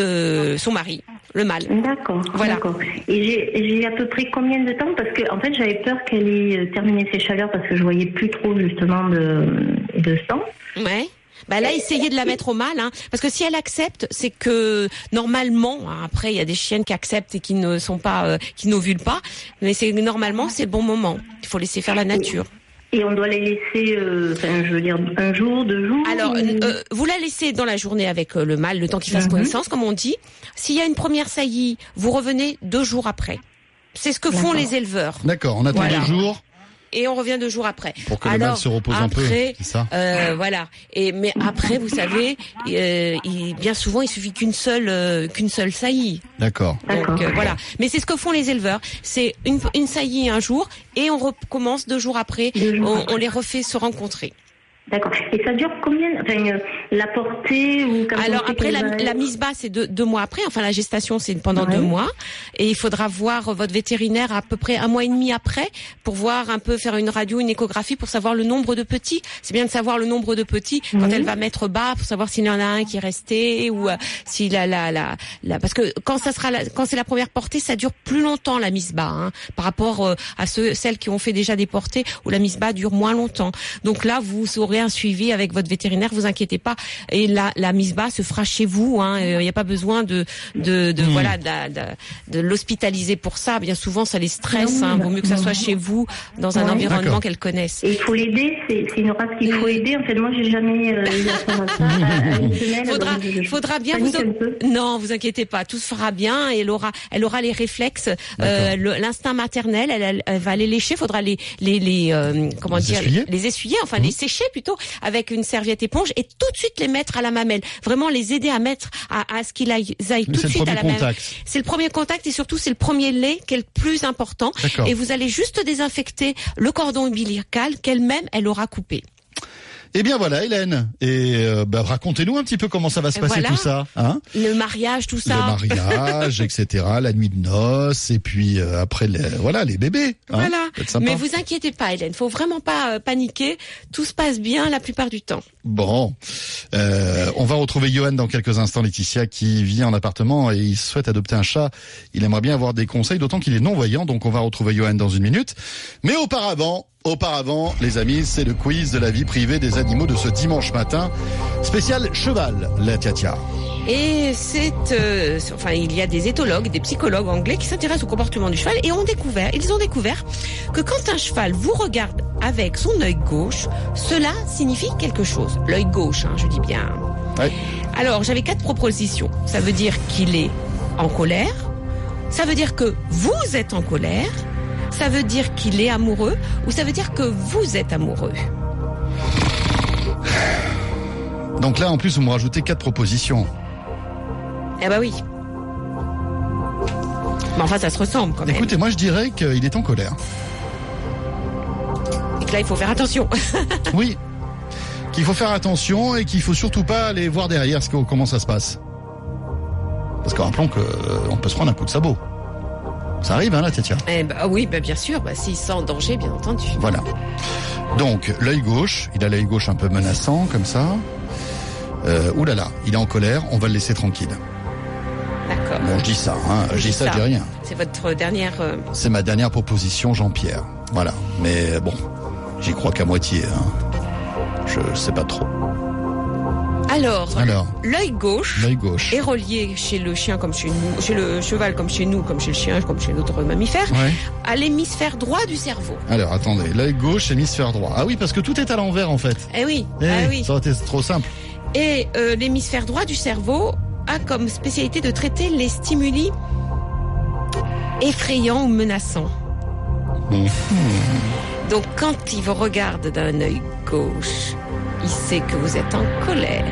le son mari, le mâle. D'accord, Voilà. d'accord. Et j'ai, j'ai à peu près combien de temps? Parce que en fait, j'avais peur qu'elle ait euh, terminé ses chaleurs parce que je voyais plus trop justement de, de sang. Ouais. Bah là, essayez de la mettre au mâle, hein, parce que si elle accepte, c'est que normalement, hein, après il y a des chiennes qui acceptent et qui ne sont pas, euh, qui n'ovulent pas, mais c'est normalement c'est le bon moment. Il faut laisser faire la nature. Et on doit les laisser, euh, enfin, je veux dire, un jour, deux jours. Alors, ou- euh, vous la laissez dans la journée avec euh, le mâle, le temps qu'il fasse Mhm. connaissance, comme on dit. S'il y a une première saillie, vous revenez deux jours après. C'est ce que font D'accord. les éleveurs. D'accord, on attend Voilà. deux jours Et on revient deux jours après. pour que le Alors, mâle se repose un peu. après, C'est ça? Euh, voilà. Et mais après, vous savez, euh, il, bien souvent, il suffit qu'une seule euh, qu'une seule saillie. D'accord. D'accord. Donc euh, voilà. Mais c'est ce que font les éleveurs. C'est une, une saillie un jour et on recommence deux jours après. Deux jours On, après. on les refait se rencontrer. D'accord. Et ça dure combien? Enfin, euh, la portée ou quand on Alors sait après, qu'elle la, va- la mise bas, c'est deux, deux mois après. Enfin, la gestation, c'est pendant Ouais. deux mois. Et il faudra voir votre vétérinaire à peu près un mois et demi après pour voir un peu, faire une radio, une échographie pour savoir le nombre de petits. C'est bien de savoir le nombre de petits quand Mhm. elle va mettre bas pour savoir s'il y en a un qui est resté ou euh, si la, la, la, la, parce que quand ça sera, la, quand c'est la première portée, ça dure plus longtemps la mise bas, hein, par rapport euh, à ceux, celles qui ont fait déjà des portées où la mise bas dure moins longtemps. Donc là, vous aurez un suivi avec votre vétérinaire, vous inquiétez pas. Et la, la mise bas se fera chez vous. Hein. Il n'y a pas besoin de, de, de Mmh. voilà, de, de, de l'hospitaliser pour ça. Bien souvent, ça les stresse. Non, Hein. Vaut mieux que ça soit non. chez vous, dans un Ouais. environnement D'accord. qu'elle connaisse. Et il faut l'aider, c'est, c'est une race qu'il faut aider. En fait, moi, j'ai jamais euh, eu affaire à ça. À une femelle, Faudra, donc je- je faudra bien vous. panique un peu. Non, vous inquiétez pas, tout se fera bien. Et elle aura, elle aura les réflexes, euh, le- l'instinct maternel. Elle, elle, elle va les lécher. Faudra les, les, les, euh, comment Les dire, essuyer les essuyer, enfin Mhm. les sécher plutôt avec une serviette éponge et tout de suite les mettre à la mamelle. Vraiment les aider à mettre, à, à ce qu'ils aillent, aillent Mais tout c'est de le suite à premier la mamelle. contact. C'est le premier contact et surtout c'est le premier lait qui est le plus important. D'accord. Et vous allez juste désinfecter le cordon ombilical qu'elle-même elle aura coupé. Eh bien voilà, Hélène. Et euh, bah, racontez-nous un petit peu comment ça va se Et passer voilà. tout ça, hein? Le mariage, tout ça. Le mariage, et cetera, la nuit de noces, et puis euh, après, les, voilà, les bébés. Hein, Voilà. ça va être sympa. Mais vous inquiétez pas, Hélène. Faut vraiment pas euh, paniquer. Tout se passe bien la plupart du temps. Bon, euh, on va retrouver Johan dans quelques instants, Laetitia, qui vit en appartement et il souhaite adopter un chat. Il aimerait bien avoir des conseils, d'autant qu'il est non-voyant, donc on va retrouver Johan dans une minute. Mais auparavant, auparavant, les amis, c'est le quiz de la vie privée des animaux de ce dimanche matin. Spécial cheval, la tia-tia. Et c'est, euh, enfin, il y a des éthologues, des psychologues anglais qui s'intéressent au comportement du cheval et ont découvert, ils ont découvert que quand un cheval vous regarde avec son œil gauche, cela signifie quelque chose. L'œil gauche, hein, je dis bien. Ouais. Alors, j'avais quatre propositions. Ça veut dire qu'il est en colère. Ça veut dire que vous êtes en colère. Ça veut dire qu'il est amoureux. Ou ça veut dire que vous êtes amoureux. Donc là, en plus, vous me rajoutez quatre propositions. Eh ben oui. Mais enfin, ça se ressemble quand même. Écoutez, moi je dirais qu'il est en colère. Et que là, il faut faire attention. Oui. Qu'il faut faire attention et qu'il faut surtout pas aller voir derrière ce que, comment ça se passe. Parce que rappelons que euh, on peut se prendre un coup de sabot. Ça arrive, hein, la tia-tia. Eh ben, oui, ben, bien sûr. Ben, s'il sent en danger, bien entendu. Voilà. Donc, l'œil gauche, il a l'œil gauche un peu menaçant, comme ça. Euh, oulala, il est en colère, on va le laisser tranquille. D'accord. Bon, je dis ça, hein, je dis ça, je dis rien. C'est votre dernière... euh, C'est ma dernière proposition, Jean-Pierre. Voilà. Mais bon, j'y crois qu'à moitié, hein. Je sais pas trop. Alors, Alors, l'œil gauche, l'œil gauche. est relié chez le chien comme chez nous, chez le cheval comme chez nous, comme chez le chien, comme chez d'autres mammifères, Ouais. à l'hémisphère droit du cerveau. Alors, attendez, l'œil gauche, hémisphère droit. Ah oui, parce que tout est à l'envers en fait. Eh oui, Eh, ah oui. Ça aurait été trop simple. Et euh, l'hémisphère droit du cerveau a comme spécialité de traiter les stimuli effrayants ou menaçants. Mmh. Donc quand il vous regarde d'un œil gauche, il sait que vous êtes en colère,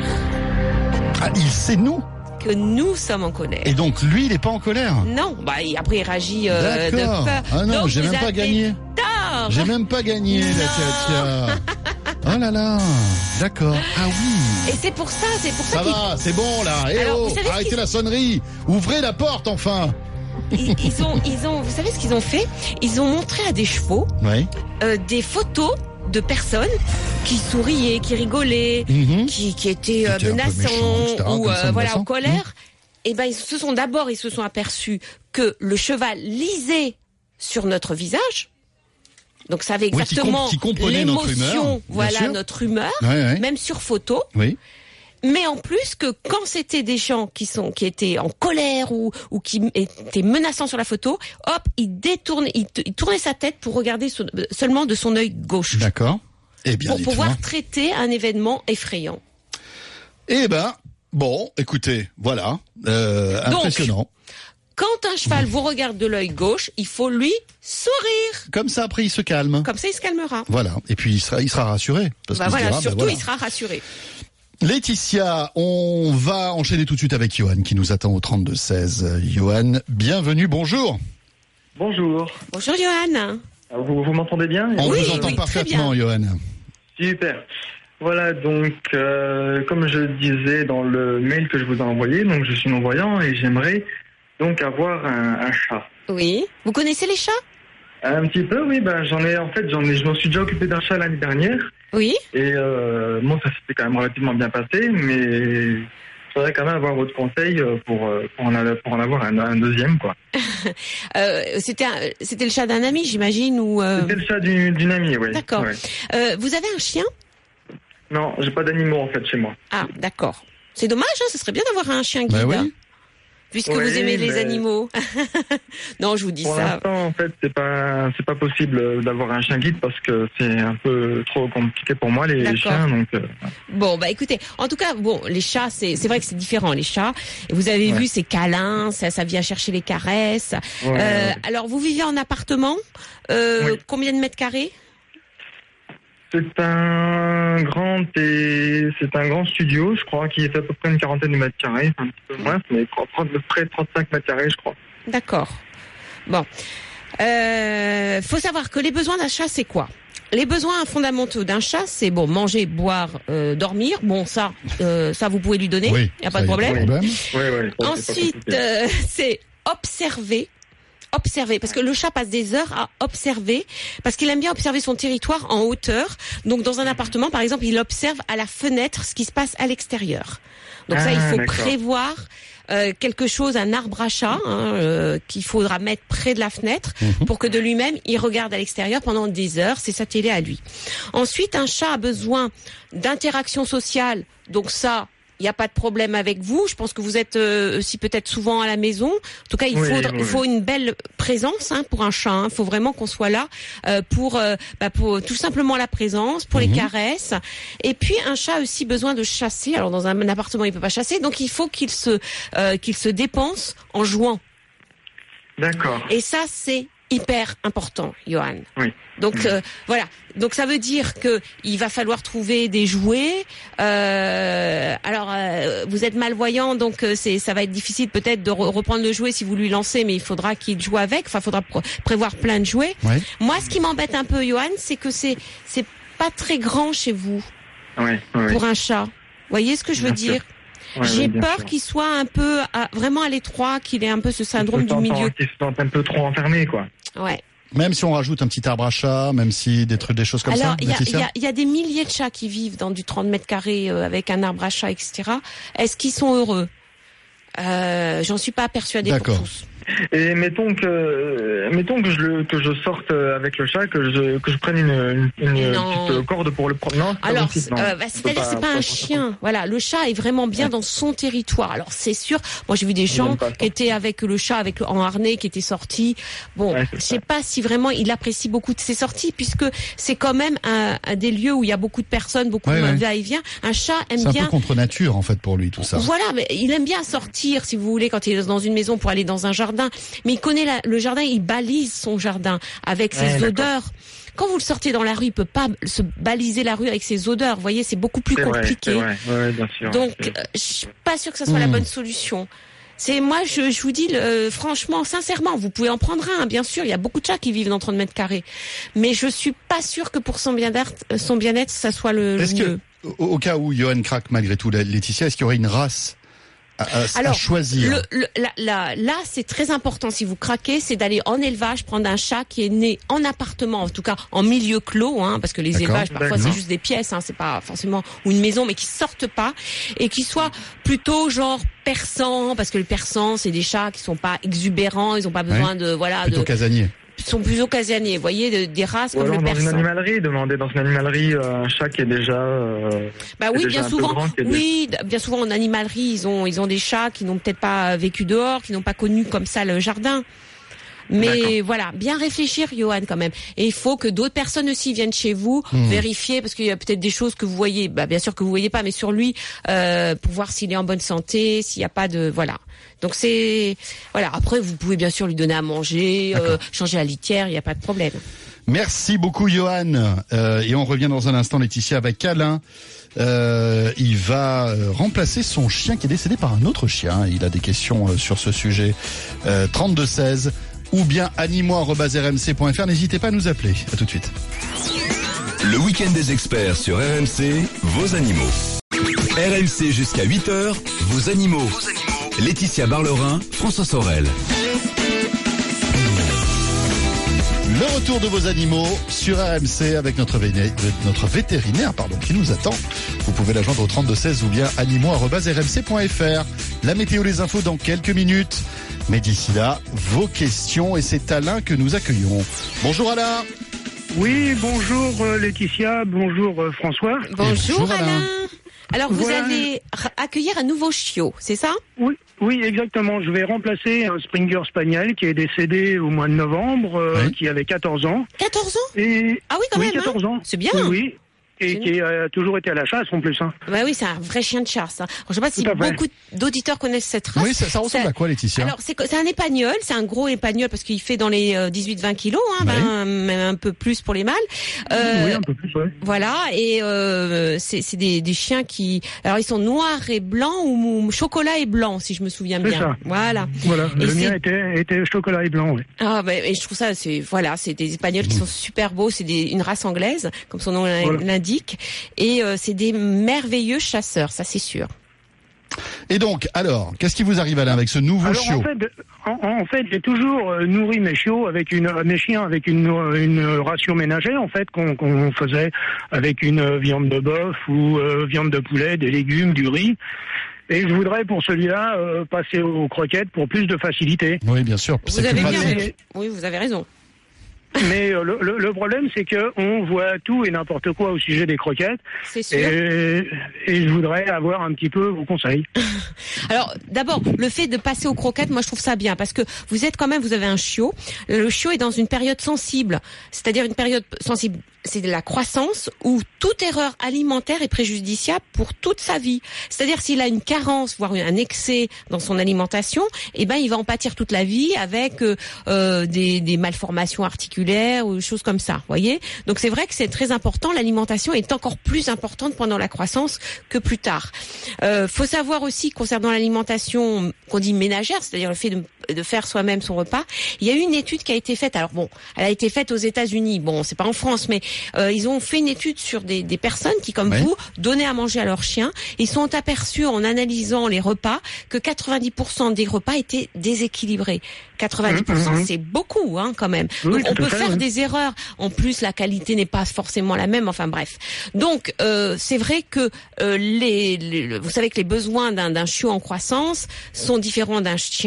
Ah, il sait nous. que nous sommes en colère. Et donc, lui, il est pas en colère. Non, bah et après il réagit euh, de D'accord. peur. Ah non, Donc, j'ai vous même pas avez gagné. tort. J'ai même pas gagné, la tia Oh là là. D'accord. Ah oui. Et c'est pour ça, c'est pour ça, Ça qu'ils va, c'est bon là. Eh Alors, oh, vous savez ce arrêtez qu'ils- la sonnerie. Ouvrez la porte enfin. ils, ils ont, ils ont, vous savez ce qu'ils ont fait? Ils ont montré à des chevaux Oui. euh, des photos de personnes qui souriaient, qui rigolaient, Mhm. qui, qui étaient Qui euh, étaient un peu menaçants méchants, et cetera, ou comme euh, ça, voilà menaçants. en colère. Et ben ils se sont d'abord ils se sont aperçus que le cheval lisait sur notre visage. Donc ça avait Oui, qui exactement comp- qui comprenait notre humeur, l'émotion, bien voilà sûr. notre humeur, Ouais, ouais. même sur photo. Oui. Mais en plus que quand c'était des gens qui sont qui étaient en colère ou ou qui étaient menaçants sur la photo, hop, il détournait, il, t- il tournait sa tête pour regarder son- seulement de son œil gauche D'accord. Eh bien, pour dites-moi. pouvoir traiter un événement effrayant. Eh ben, bon, écoutez, voilà, euh, Donc, impressionnant. Quand un cheval vous regarde de l'œil gauche, il faut lui sourire. Comme ça, après, il se calme. Comme ça, il se calmera. Voilà. Et puis, il sera, il sera rassuré. Parce Bah qu'il se voilà, dira, bah surtout, voilà. il sera rassuré. Laetitia, on va enchaîner tout de suite avec Johan qui nous attend au trente-deux seize. Euh, Johan, bienvenue, bonjour. Bonjour. Bonjour, Johan. Vous, vous m'entendez bien? On Oui, vous entend oui, très parfaitement, Johan. Super. Voilà, donc, euh, comme je disais dans le mail que je vous ai envoyé, donc je suis non-voyant et j'aimerais donc avoir un, un chat. Oui. Vous connaissez les chats? Un petit peu, oui, ben j'en ai, en fait, j'en ai, je m'en suis déjà occupé d'un chat l'année dernière Oui. et euh, bon, ça s'était quand même relativement bien passé, mais il faudrait quand même avoir votre conseil pour, euh, pour, en, a- pour en avoir un, un deuxième, quoi. Euh, c'était un- c'était le chat d'un ami, j'imagine, ou euh, C'était le chat d'une d'une amie, oui. D'accord. Ouais. euh, vous avez un chien? Non, j'ai pas d'animaux, en fait, chez moi. Ah, d'accord. C'est dommage, hein, ce serait bien d'avoir un chien guide. Bah oui. hein, puisque Oui, vous aimez les mais- animaux. Non, je vous dis Pour ça. l'instant, en fait, c'est pas, c'est pas possible d'avoir un chien guide parce que c'est un peu trop compliqué pour moi, les D'accord. chiens, donc, euh, Bon, bah écoutez, en tout cas, bon, les chats, c'est c'est vrai que c'est différent, les chats. Et vous avez Ouais. vu, c'est câlin, ça, ça vient chercher les caresses. ouais, Euh, ouais. Alors, vous vivez en appartement euh, Oui. Combien de mètres carrés? C'est un grand et c'est un grand studio, je crois, qui fait à peu près une quarantaine de mètres carrés, un petit peu moins, mais près de trente-cinq mètres carrés, je crois. D'accord. Bon. Euh, faut savoir que les besoins d'un chat, c'est quoi? Les besoins fondamentaux d'un chat, c'est bon, manger, boire, euh, dormir. Bon, ça, euh, ça vous pouvez lui donner. Oui. Y a ça, pas de problème. problème. Oui, oui. c'est pas Ensuite, compliqué. euh, c'est observer. Observer, parce que le chat passe des heures à observer, parce qu'il aime bien observer son territoire en hauteur. Donc, dans un appartement, par exemple, il observe à la fenêtre ce qui se passe à l'extérieur. Donc ça, Ah, il faut d'accord. prévoir euh, quelque chose, un arbre à chat, hein, euh, qu'il faudra mettre près de la fenêtre Mhm. pour que de lui-même, il regarde à l'extérieur pendant des heures. C'est sa télé à lui. Ensuite, un chat a besoin d'interaction sociale. Donc ça, il n'y a pas de problème avec vous. Je pense que vous êtes euh, aussi peut-être souvent à la maison. En tout cas, il Oui, faut, oui, il oui. faut une belle présence hein, pour un chat. Il faut vraiment qu'on soit là euh, pour, euh, bah, pour tout simplement la présence, pour Mhm. les caresses. Et puis un chat a aussi besoin de chasser. Alors dans un, un appartement, il peut pas chasser, donc il faut qu'il se euh, qu'il se dépense en jouant. D'accord. Et ça, c'est hyper important, Johan. Oui. Donc Oui. euh, voilà. Donc ça veut dire que il va falloir trouver des jouets. Euh, alors euh, vous êtes malvoyant, donc euh, c'est ça va être difficile peut-être de re- reprendre le jouet si vous lui lancez, mais il faudra qu'il joue avec. Enfin, il faudra pr- prévoir plein de jouets. Ouais. Moi, ce qui m'embête un peu, Johan, c'est que c'est c'est pas très grand chez vous Oui, oui. pour un chat. Vous voyez ce que je veux Bien sûr. dire? Ouais, J'ai oui, bien peur sûr. qu'il soit un peu à- vraiment à l'étroit, qu'il ait un peu ce syndrome Il du se sent- milieu. Il se sent un peu trop enfermé, quoi. Ouais. Même si on rajoute un petit arbre à chat, même si des trucs, des choses comme Alors, ça, il y a, il Laetitia y, a, il y a des milliers de chats qui vivent dans du trente mètres carrés euh, avec un arbre à chat, et cetera. Est-ce qu'ils sont heureux euh, J'en suis pas persuadée pour D'accord. tous. Et mettons que, mettons que je le, que je sorte avec le chat, que je, que je prenne une, une, une petite corde pour le prendre. Non, alors, possible, non. Euh, bah, c'est-à-dire, c'est pas un chien. Voilà, le chat est vraiment bien ouais. dans son territoire. Alors, c'est sûr. Moi, j'ai vu des gens qui étaient avec le chat, avec le, en harnais, qui étaient sortis. Bon, ouais, je sais pas si vraiment il apprécie beaucoup de ces sorties, puisque c'est quand même un, un des lieux où il y a beaucoup de personnes, beaucoup ouais, de ouais. va-et-vient. Un chat aime c'est bien. C'est un peu contre nature, en fait, pour lui, tout ça. Voilà, mais il aime bien sortir, si vous voulez, quand il est dans une maison pour aller dans un jardin. Mais il connaît la, le jardin, il balise son jardin avec ses ouais, odeurs. Quand vous le sortez dans la rue, il peut pas se baliser la rue avec ses odeurs. Vous voyez, c'est beaucoup plus c'est compliqué. Vrai, c'est vrai. Ouais, bien sûr. Donc, euh, je suis pas sûre que ça soit mmh. la bonne solution. C'est moi, je, je vous dis, euh, franchement, sincèrement, vous pouvez en prendre un, bien sûr. Il y a beaucoup de chats qui vivent dans trente mètres carrés, mais je suis pas sûre que pour son bien-être, son bien-être, ça soit le, est-ce le mieux. Que, au, au cas où Johan craque malgré tout, Laetitia, est-ce qu'il y aurait une race à, à, Alors, à choisir? Le, le, la, la, là, c'est très important. Si vous craquez, c'est d'aller en élevage, prendre un chat qui est né en appartement, en tout cas en milieu clos, hein, parce que les D'accord. élevages parfois D'accord. c'est juste des pièces, hein, c'est pas forcément ou une maison, mais qui sortent pas et qui soit plutôt genre persan, parce que les persans, c'est des chats qui sont pas exubérants, ils ont pas besoin ouais. de voilà plutôt de casaniers. Sont plutôt casaniers, vous voyez, de, des races comme alors, le persan. Dans une animalerie, demander dans une animalerie euh, un chat qui est déjà. Euh, bah oui, bien souvent. Grand, oui, des... bien souvent en animalerie, ils ont ils ont des chats qui n'ont peut-être pas vécu dehors, qui n'ont pas connu comme ça le jardin. Mais D'accord. voilà, bien réfléchir, Johan, quand même. Et il faut que d'autres personnes aussi viennent chez vous, mmh. vérifier, parce qu'il y a peut-être des choses que vous voyez, bah bien sûr que vous voyez pas, mais sur lui, euh, pour voir s'il est en bonne santé, s'il n'y a pas de, voilà. Donc c'est, voilà. Après, vous pouvez bien sûr lui donner à manger, euh, changer la litière, il n'y a pas de problème. Merci beaucoup, Johan. Euh, et on revient dans un instant, Laetitia, avec Alain. Euh, il va remplacer son chien qui est décédé par un autre chien. Il a des questions sur ce sujet. Euh, trente-deux seize. Ou bien animaux arobase r m c point f r. N'hésitez pas à nous appeler. À tout de suite. Le week-end des experts sur R M C, vos animaux. R M C jusqu'à huit heures, vos animaux. Vos animaux. Laetitia Barlerin, François Sorel. Le retour de vos animaux sur R M C avec notre, véné... notre vétérinaire pardon, qui nous attend. Vous pouvez la joindre au trente-deux seize ou bien animaux arobase r m c point f r. La météo, les infos dans quelques minutes. Mais d'ici là, vos questions et c'est Alain que nous accueillons. Bonjour Alain. Oui, bonjour euh, Laetitia, bonjour euh, François. Bonjour, bonjour Alain. Alain. Alors vous voilà. allez accueillir un nouveau chiot, c'est ça ? Oui, oui, exactement. Je vais remplacer un Springer Spaniel qui est décédé au mois de novembre, euh, oui. qui avait quatorze ans. quatorze ans ? Et... Ah oui, quand oui, même. quatorze hein. ans. C'est bien. Oui, oui. Et qui a toujours été à la chasse en plus. Hein. Bah oui, c'est un vrai chien de chasse. Hein. Je ne sais pas si beaucoup d'auditeurs connaissent cette race. Oui, ça, ça ressemble ça, à quoi, Laetitia ? Alors, c'est, c'est un épagnol, c'est un gros épagnol parce qu'il fait dans les euh, dix-huit vingt kilos, hein, oui. ben, même un peu plus pour les mâles. Euh, oui, un peu plus, ouais. Voilà, et euh, c'est, c'est des, des chiens qui... Alors, ils sont noirs et blancs ou, ou chocolat et blanc, si je me souviens c'est bien. Ça. Voilà. Voilà, et le c'est... mien était, était chocolat et blanc, oui. Ah, ben, et je trouve ça, c'est, voilà, c'est des épagnols qui sont super beaux, c'est des, une race anglaise, comme son nom voilà. l'indique. Et Et euh, c'est des merveilleux chasseurs, ça c'est sûr. Et donc, alors, qu'est-ce qui vous arrive Alain avec ce nouveau alors, chiot ? En fait, en, en fait, j'ai toujours euh, nourri mes chiots avec une, mes chiens avec une, une ration ménagère en fait qu'on, qu'on faisait avec une viande de bœuf ou euh, viande de poulet, des légumes, du riz. Et je voudrais pour celui-là euh, passer aux croquettes pour plus de facilité. Oui, bien sûr. Vous avez bien raison. Oui, vous avez raison. Mais euh, le, le, le problème, c'est que on voit tout et n'importe quoi au sujet des croquettes. C'est sûr. Et, et je voudrais avoir un petit peu vos conseils. Alors, d'abord, le fait de passer aux croquettes, moi, je trouve ça bien parce que vous êtes quand même, vous avez un chiot. Le chiot est dans une période sensible, c'est-à-dire une période sensible. C'est de la croissance où toute erreur alimentaire est préjudiciable pour toute sa vie. C'est-à-dire s'il a une carence, voire un excès dans son alimentation, eh ben il va en pâtir toute la vie avec euh, des, des malformations articulaires ou des choses comme ça. Voyez. Donc c'est vrai que c'est très important. L'alimentation est encore plus importante pendant la croissance que plus tard. Euh, faut savoir aussi concernant l'alimentation qu'on dit ménagère, c'est-à-dire le fait de, de faire soi-même son repas. Il y a eu une étude qui a été faite. Alors bon, elle a été faite aux États-Unis. Bon, c'est pas en France, mais Euh, ils ont fait une étude sur des, des personnes qui, comme ouais. vous, donnaient à manger à leurs chiens. Ils sont aperçus en analysant les repas que quatre-vingt-dix pour cent des repas étaient déséquilibrés. quatre-vingt-dix pour cent, mmh, mmh. c'est beaucoup, hein, quand même. Oui, donc on peut fait, faire oui. des erreurs. En plus, la qualité n'est pas forcément la même. Enfin bref. Donc euh, c'est vrai que euh, les, les, vous savez que les besoins d'un, d'un chiot en croissance sont différents d'un chien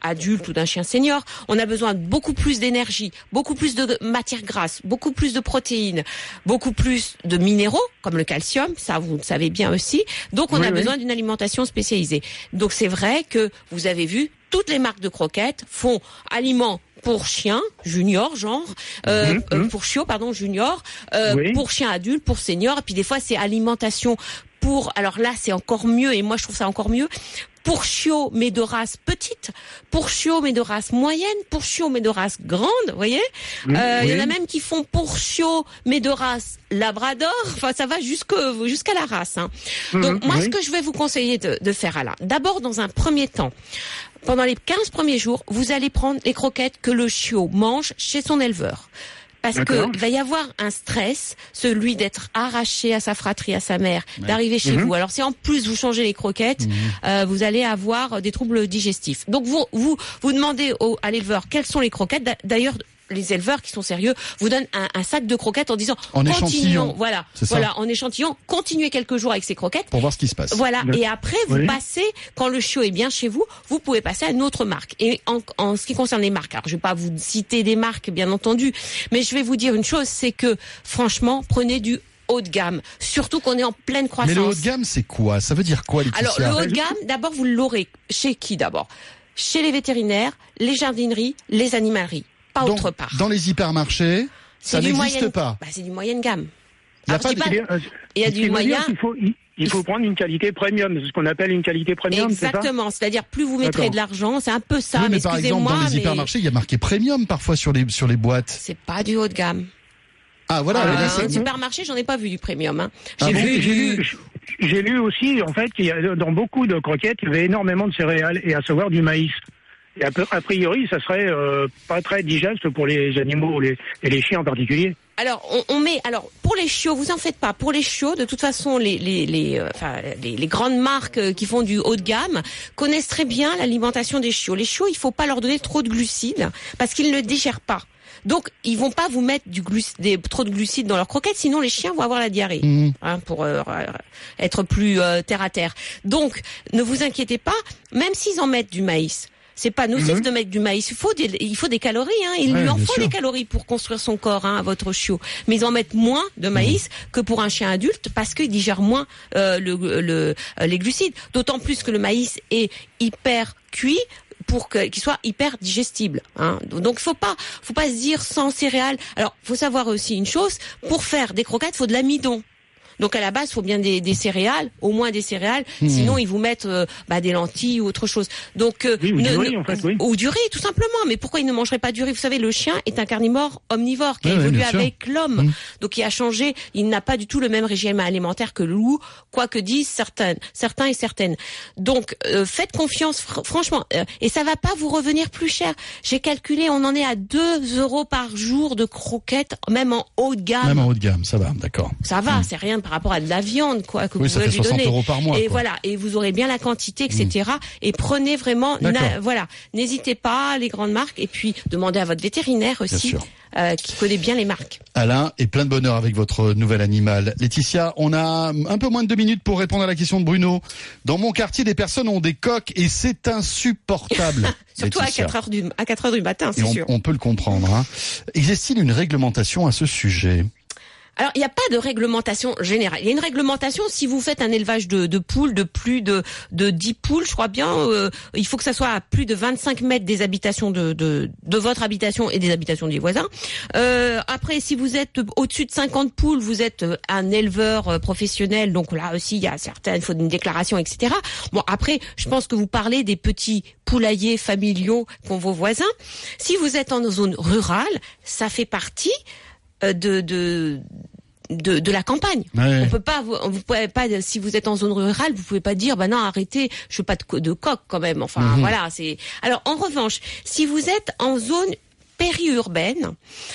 adulte ou d'un chien senior, on a besoin de beaucoup plus d'énergie, beaucoup plus de matière grasse, beaucoup plus de protéines, beaucoup plus de minéraux, comme le calcium, ça vous le savez bien aussi. Donc on Oui, a oui. besoin d'une alimentation spécialisée. Donc c'est vrai que vous avez vu, toutes les marques de croquettes font aliments pour chiens junior, genre, euh, Mmh, euh, mmh. pour chiots, pardon, junior, euh, Oui. pour chiens adultes, pour seniors, et puis des fois c'est alimentation pour, alors là c'est encore mieux, et moi je trouve ça encore mieux, pour chiots mais de race petite, pour chiots mais de race moyenne, pour chiots mais de race grande, vous voyez. Euh, Il Mmh, y en oui. a même qui font pour chiots mais de race labrador, enfin ça va jusque jusqu'à la race. Hein. Donc Mmh, moi oui. ce que je vais vous conseiller de, de faire Alain, d'abord dans un premier temps, pendant les quinze premiers jours, vous allez prendre les croquettes que le chiot mange chez son éleveur. Parce D'accord. que va y avoir un stress, celui d'être arraché à sa fratrie, à sa mère, d'arriver chez Mhm. vous. Alors si en plus vous changez les croquettes, euh, vous allez avoir des troubles digestifs. Donc vous vous vous demandez au, à l'éleveur quelles sont les croquettes. D'a- D'ailleurs, les éleveurs qui sont sérieux vous donnent un, un sac de croquettes en disant En continuons, échantillon. voilà, C'est ça. voilà, en échantillon, continuez quelques jours avec ces croquettes. Pour voir ce qui se passe. Voilà, D'accord. et après vous Oui. passez, quand le chiot est bien chez vous, vous pouvez passer à une autre marque. Et en, en ce qui concerne les marques, alors je vais pas vous citer des marques bien entendu, mais je vais vous dire une chose, c'est que franchement, prenez du haut de gamme, surtout qu'on est en pleine croissance. Mais le haut de gamme, c'est quoi? Ça veut dire quoi, Laetitia? Alors le haut de gamme, d'abord vous l'aurez chez qui d'abord? Chez les vétérinaires, les jardineries, les animaleries, pas Donc, autre part. dans les hypermarchés, ça C'est du n'existe moyenne- pas. Bah, c'est du moyenne gamme. Il y a Alors, pas je de- dis C'est bien, euh, il y a ce qui du veut moyen. dire qu'il faut, il, il faut prendre une qualité premium, c'est ce qu'on appelle une qualité premium, c'est ça? Exactement, c'est-à-dire plus vous mettrez D'accord. de l'argent, c'est un peu ça. Oui, mais mais par exemple, excusez-moi, dans les mais hypermarchés, il y a marqué premium parfois sur les, sur les boîtes. c'est pas du haut de gamme. Ah, voilà. Ah, mais là, un c'est- supermarché, j'en ai pas vu du premium. Hein. Ah J'ai bon vu J'ai du. lu, j'ai lu aussi, en fait, qu'il y a, dans beaucoup de croquettes, il y avait énormément de céréales, et à savoir du maïs. Et a, a priori, ça serait euh, pas très digeste pour les animaux les, et les chiens en particulier. Alors, on, on met. Alors, pour les chiots, vous en faites pas. Pour les chiots, de toute façon, les les les, euh, enfin, les, les grandes marques euh, qui font du haut de gamme connaissent très bien l'alimentation des chiots. Les chiots, il faut pas leur donner trop de glucides parce qu'ils ne digèrent pas. Donc, ils vont pas vous mettre du gluc- des, trop de glucides dans leurs croquettes, sinon les chiens vont avoir la diarrhée, Mhm. hein, pour euh, être plus euh, terre à terre. Donc, ne vous inquiétez pas, même s'ils en mettent du maïs. C'est pas nocif Mhm. de mettre du maïs. Il faut des, il faut des calories, hein. Il Ouais, lui en bien faut sûr. des calories pour construire son corps, hein, à votre chiot. Mais ils en mettent moins de maïs que pour un chien adulte parce qu'il digère moins euh, le, le, euh, les glucides. D'autant plus que le maïs est hyper cuit pour que- qu'il soit hyper digestible. Hein. Donc faut pas, faut pas se dire sans céréales. Alors faut savoir aussi une chose, pour faire des croquettes, faut de l'amidon. Donc à la base, il faut bien des, des céréales, au moins des céréales. Mmh. Sinon, ils vous mettent euh, bah, des lentilles ou autre chose. Donc euh, Oui, ou du ne- riz, ne- en fait, oui. ou du riz, tout simplement. Mais pourquoi il ne mangerait pas du riz? Vous savez, le chien est un carnivore omnivore qui a Ouais, ouais, évolué bien sûr. avec l'homme. Mmh. Donc il a changé. Il n'a pas du tout le même régime alimentaire que le loup, quoi que disent certaines, certains et certaines. Donc euh, faites confiance, fr- franchement. euh, et ça va pas vous revenir plus cher. J'ai calculé, on en est à deux euros par jour de croquettes, même en haut de gamme. Même en haut de gamme, ça va, d'accord. Ça va, c'est rien par rapport à de la viande, quoi, que Oui, vous ça pouvez fait lui soixante donner. euros par mois, Et quoi. voilà, et vous aurez bien la quantité, et cetera. Et prenez vraiment, na- D'accord. voilà, n'hésitez pas, les grandes marques, et puis demandez à votre vétérinaire aussi, sûr. euh, qui connaît bien les marques. Alain, et plein de bonheur avec votre nouvel animal. Laetitia, on a un peu moins de deux minutes pour répondre à la question de Bruno. Dans mon quartier, des personnes ont des coques et c'est insupportable. Surtout à Laetitia. quatre heures du, à quatre heures du matin, Et c'est on, sûr. on peut le comprendre. Hein. Existe-t-il une réglementation à ce sujet? Alors, il n'y a pas de réglementation générale. Il y a une réglementation si vous faites un élevage de, de poules, de plus de, de dix poules, je crois bien. Euh, il faut que ça soit à plus de vingt-cinq mètres des habitations de, de, de votre habitation et des habitations des voisins. Euh, après, si vous êtes au-dessus de cinquante poules, vous êtes un éleveur euh, professionnel. Donc là aussi, il y a certaines, il faut une déclaration, et cetera. Bon, après, je pense que vous parlez des petits poulaillers familiaux qu'ont vos voisins. Si vous êtes en zone rurale, ça fait partie euh, de... de De, de la campagne. Ouais. On peut pas, vous, vous pouvez pas, si vous êtes en zone rurale, vous pouvez pas dire, bah non, arrêtez, je veux pas de, co- de coq quand même. Enfin, Mhm. voilà, c'est. Alors, en revanche, si vous êtes en zone périurbaine,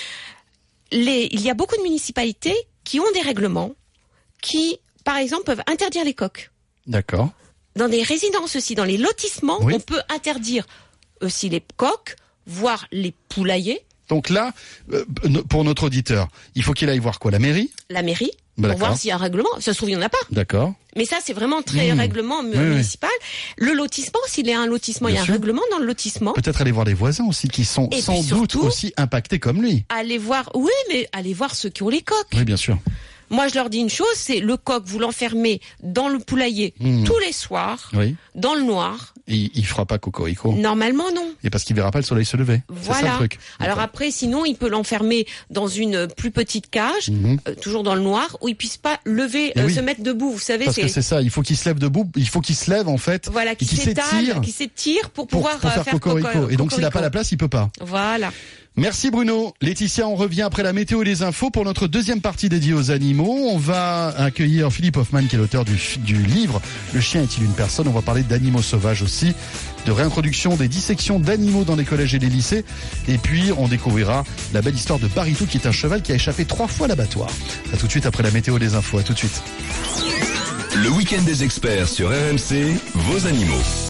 les, il y a beaucoup de municipalités qui ont des règlements qui, par exemple, peuvent interdire les coqs. D'accord. Dans des résidences aussi, dans les lotissements, Oui. on peut interdire aussi les coqs, voire les poulaillers. Donc là, euh, pour notre auditeur, il faut qu'il aille voir quoi? La mairie? La mairie, Bah, pour voir s'il y a un règlement. Ça se trouve, il n'y en a pas. D'accord. Mais ça, c'est vraiment très Mmh. règlement Oui, municipal. Oui. Le lotissement, s'il y a un lotissement, Bien il y a sûr. un règlement dans le lotissement. Peut-être aller voir les voisins aussi qui sont Et sans puis doute surtout, aussi impactés comme lui. Allez voir, oui, mais allez voir ceux qui ont les coques. Oui, bien sûr. Moi, je leur dis une chose, c'est le coq, vous l'enfermez dans le poulailler Mmh. tous les soirs, Oui. dans le noir. Il, il fera pas cocorico. Normalement, non. Et parce qu'il verra pas le soleil se lever. C'est ça le Voilà. truc. Alors après, sinon, il peut l'enfermer dans une plus petite cage, Mhm. euh, toujours dans le noir, où il puisse pas lever, Eh euh, oui. se mettre debout. Vous savez, Parce que c'est ça, il faut qu'il se lève debout, il faut qu'il se lève en fait, voilà, qui et qu'il s'étale, s'étire qui s'étire pour pour, pouvoir pour euh, faire, faire cocorico. coco- Et donc s'il n'a pas cocorico. la place, il peut pas. Voilà. Merci Bruno. Laetitia, on revient après la météo et les infos pour notre deuxième partie dédiée aux animaux. On va accueillir Philippe Hoffman qui est l'auteur du, du livre Le chien est-il une personne? On va parler d'animaux sauvages aussi, de réintroduction des dissections d'animaux dans les collèges et les lycées. Et puis on découvrira la belle histoire de Baritou qui est un cheval qui a échappé trois fois à l'abattoir. À tout de suite après la météo et les infos. À tout de suite. Le week-end des experts sur R M C, vos animaux.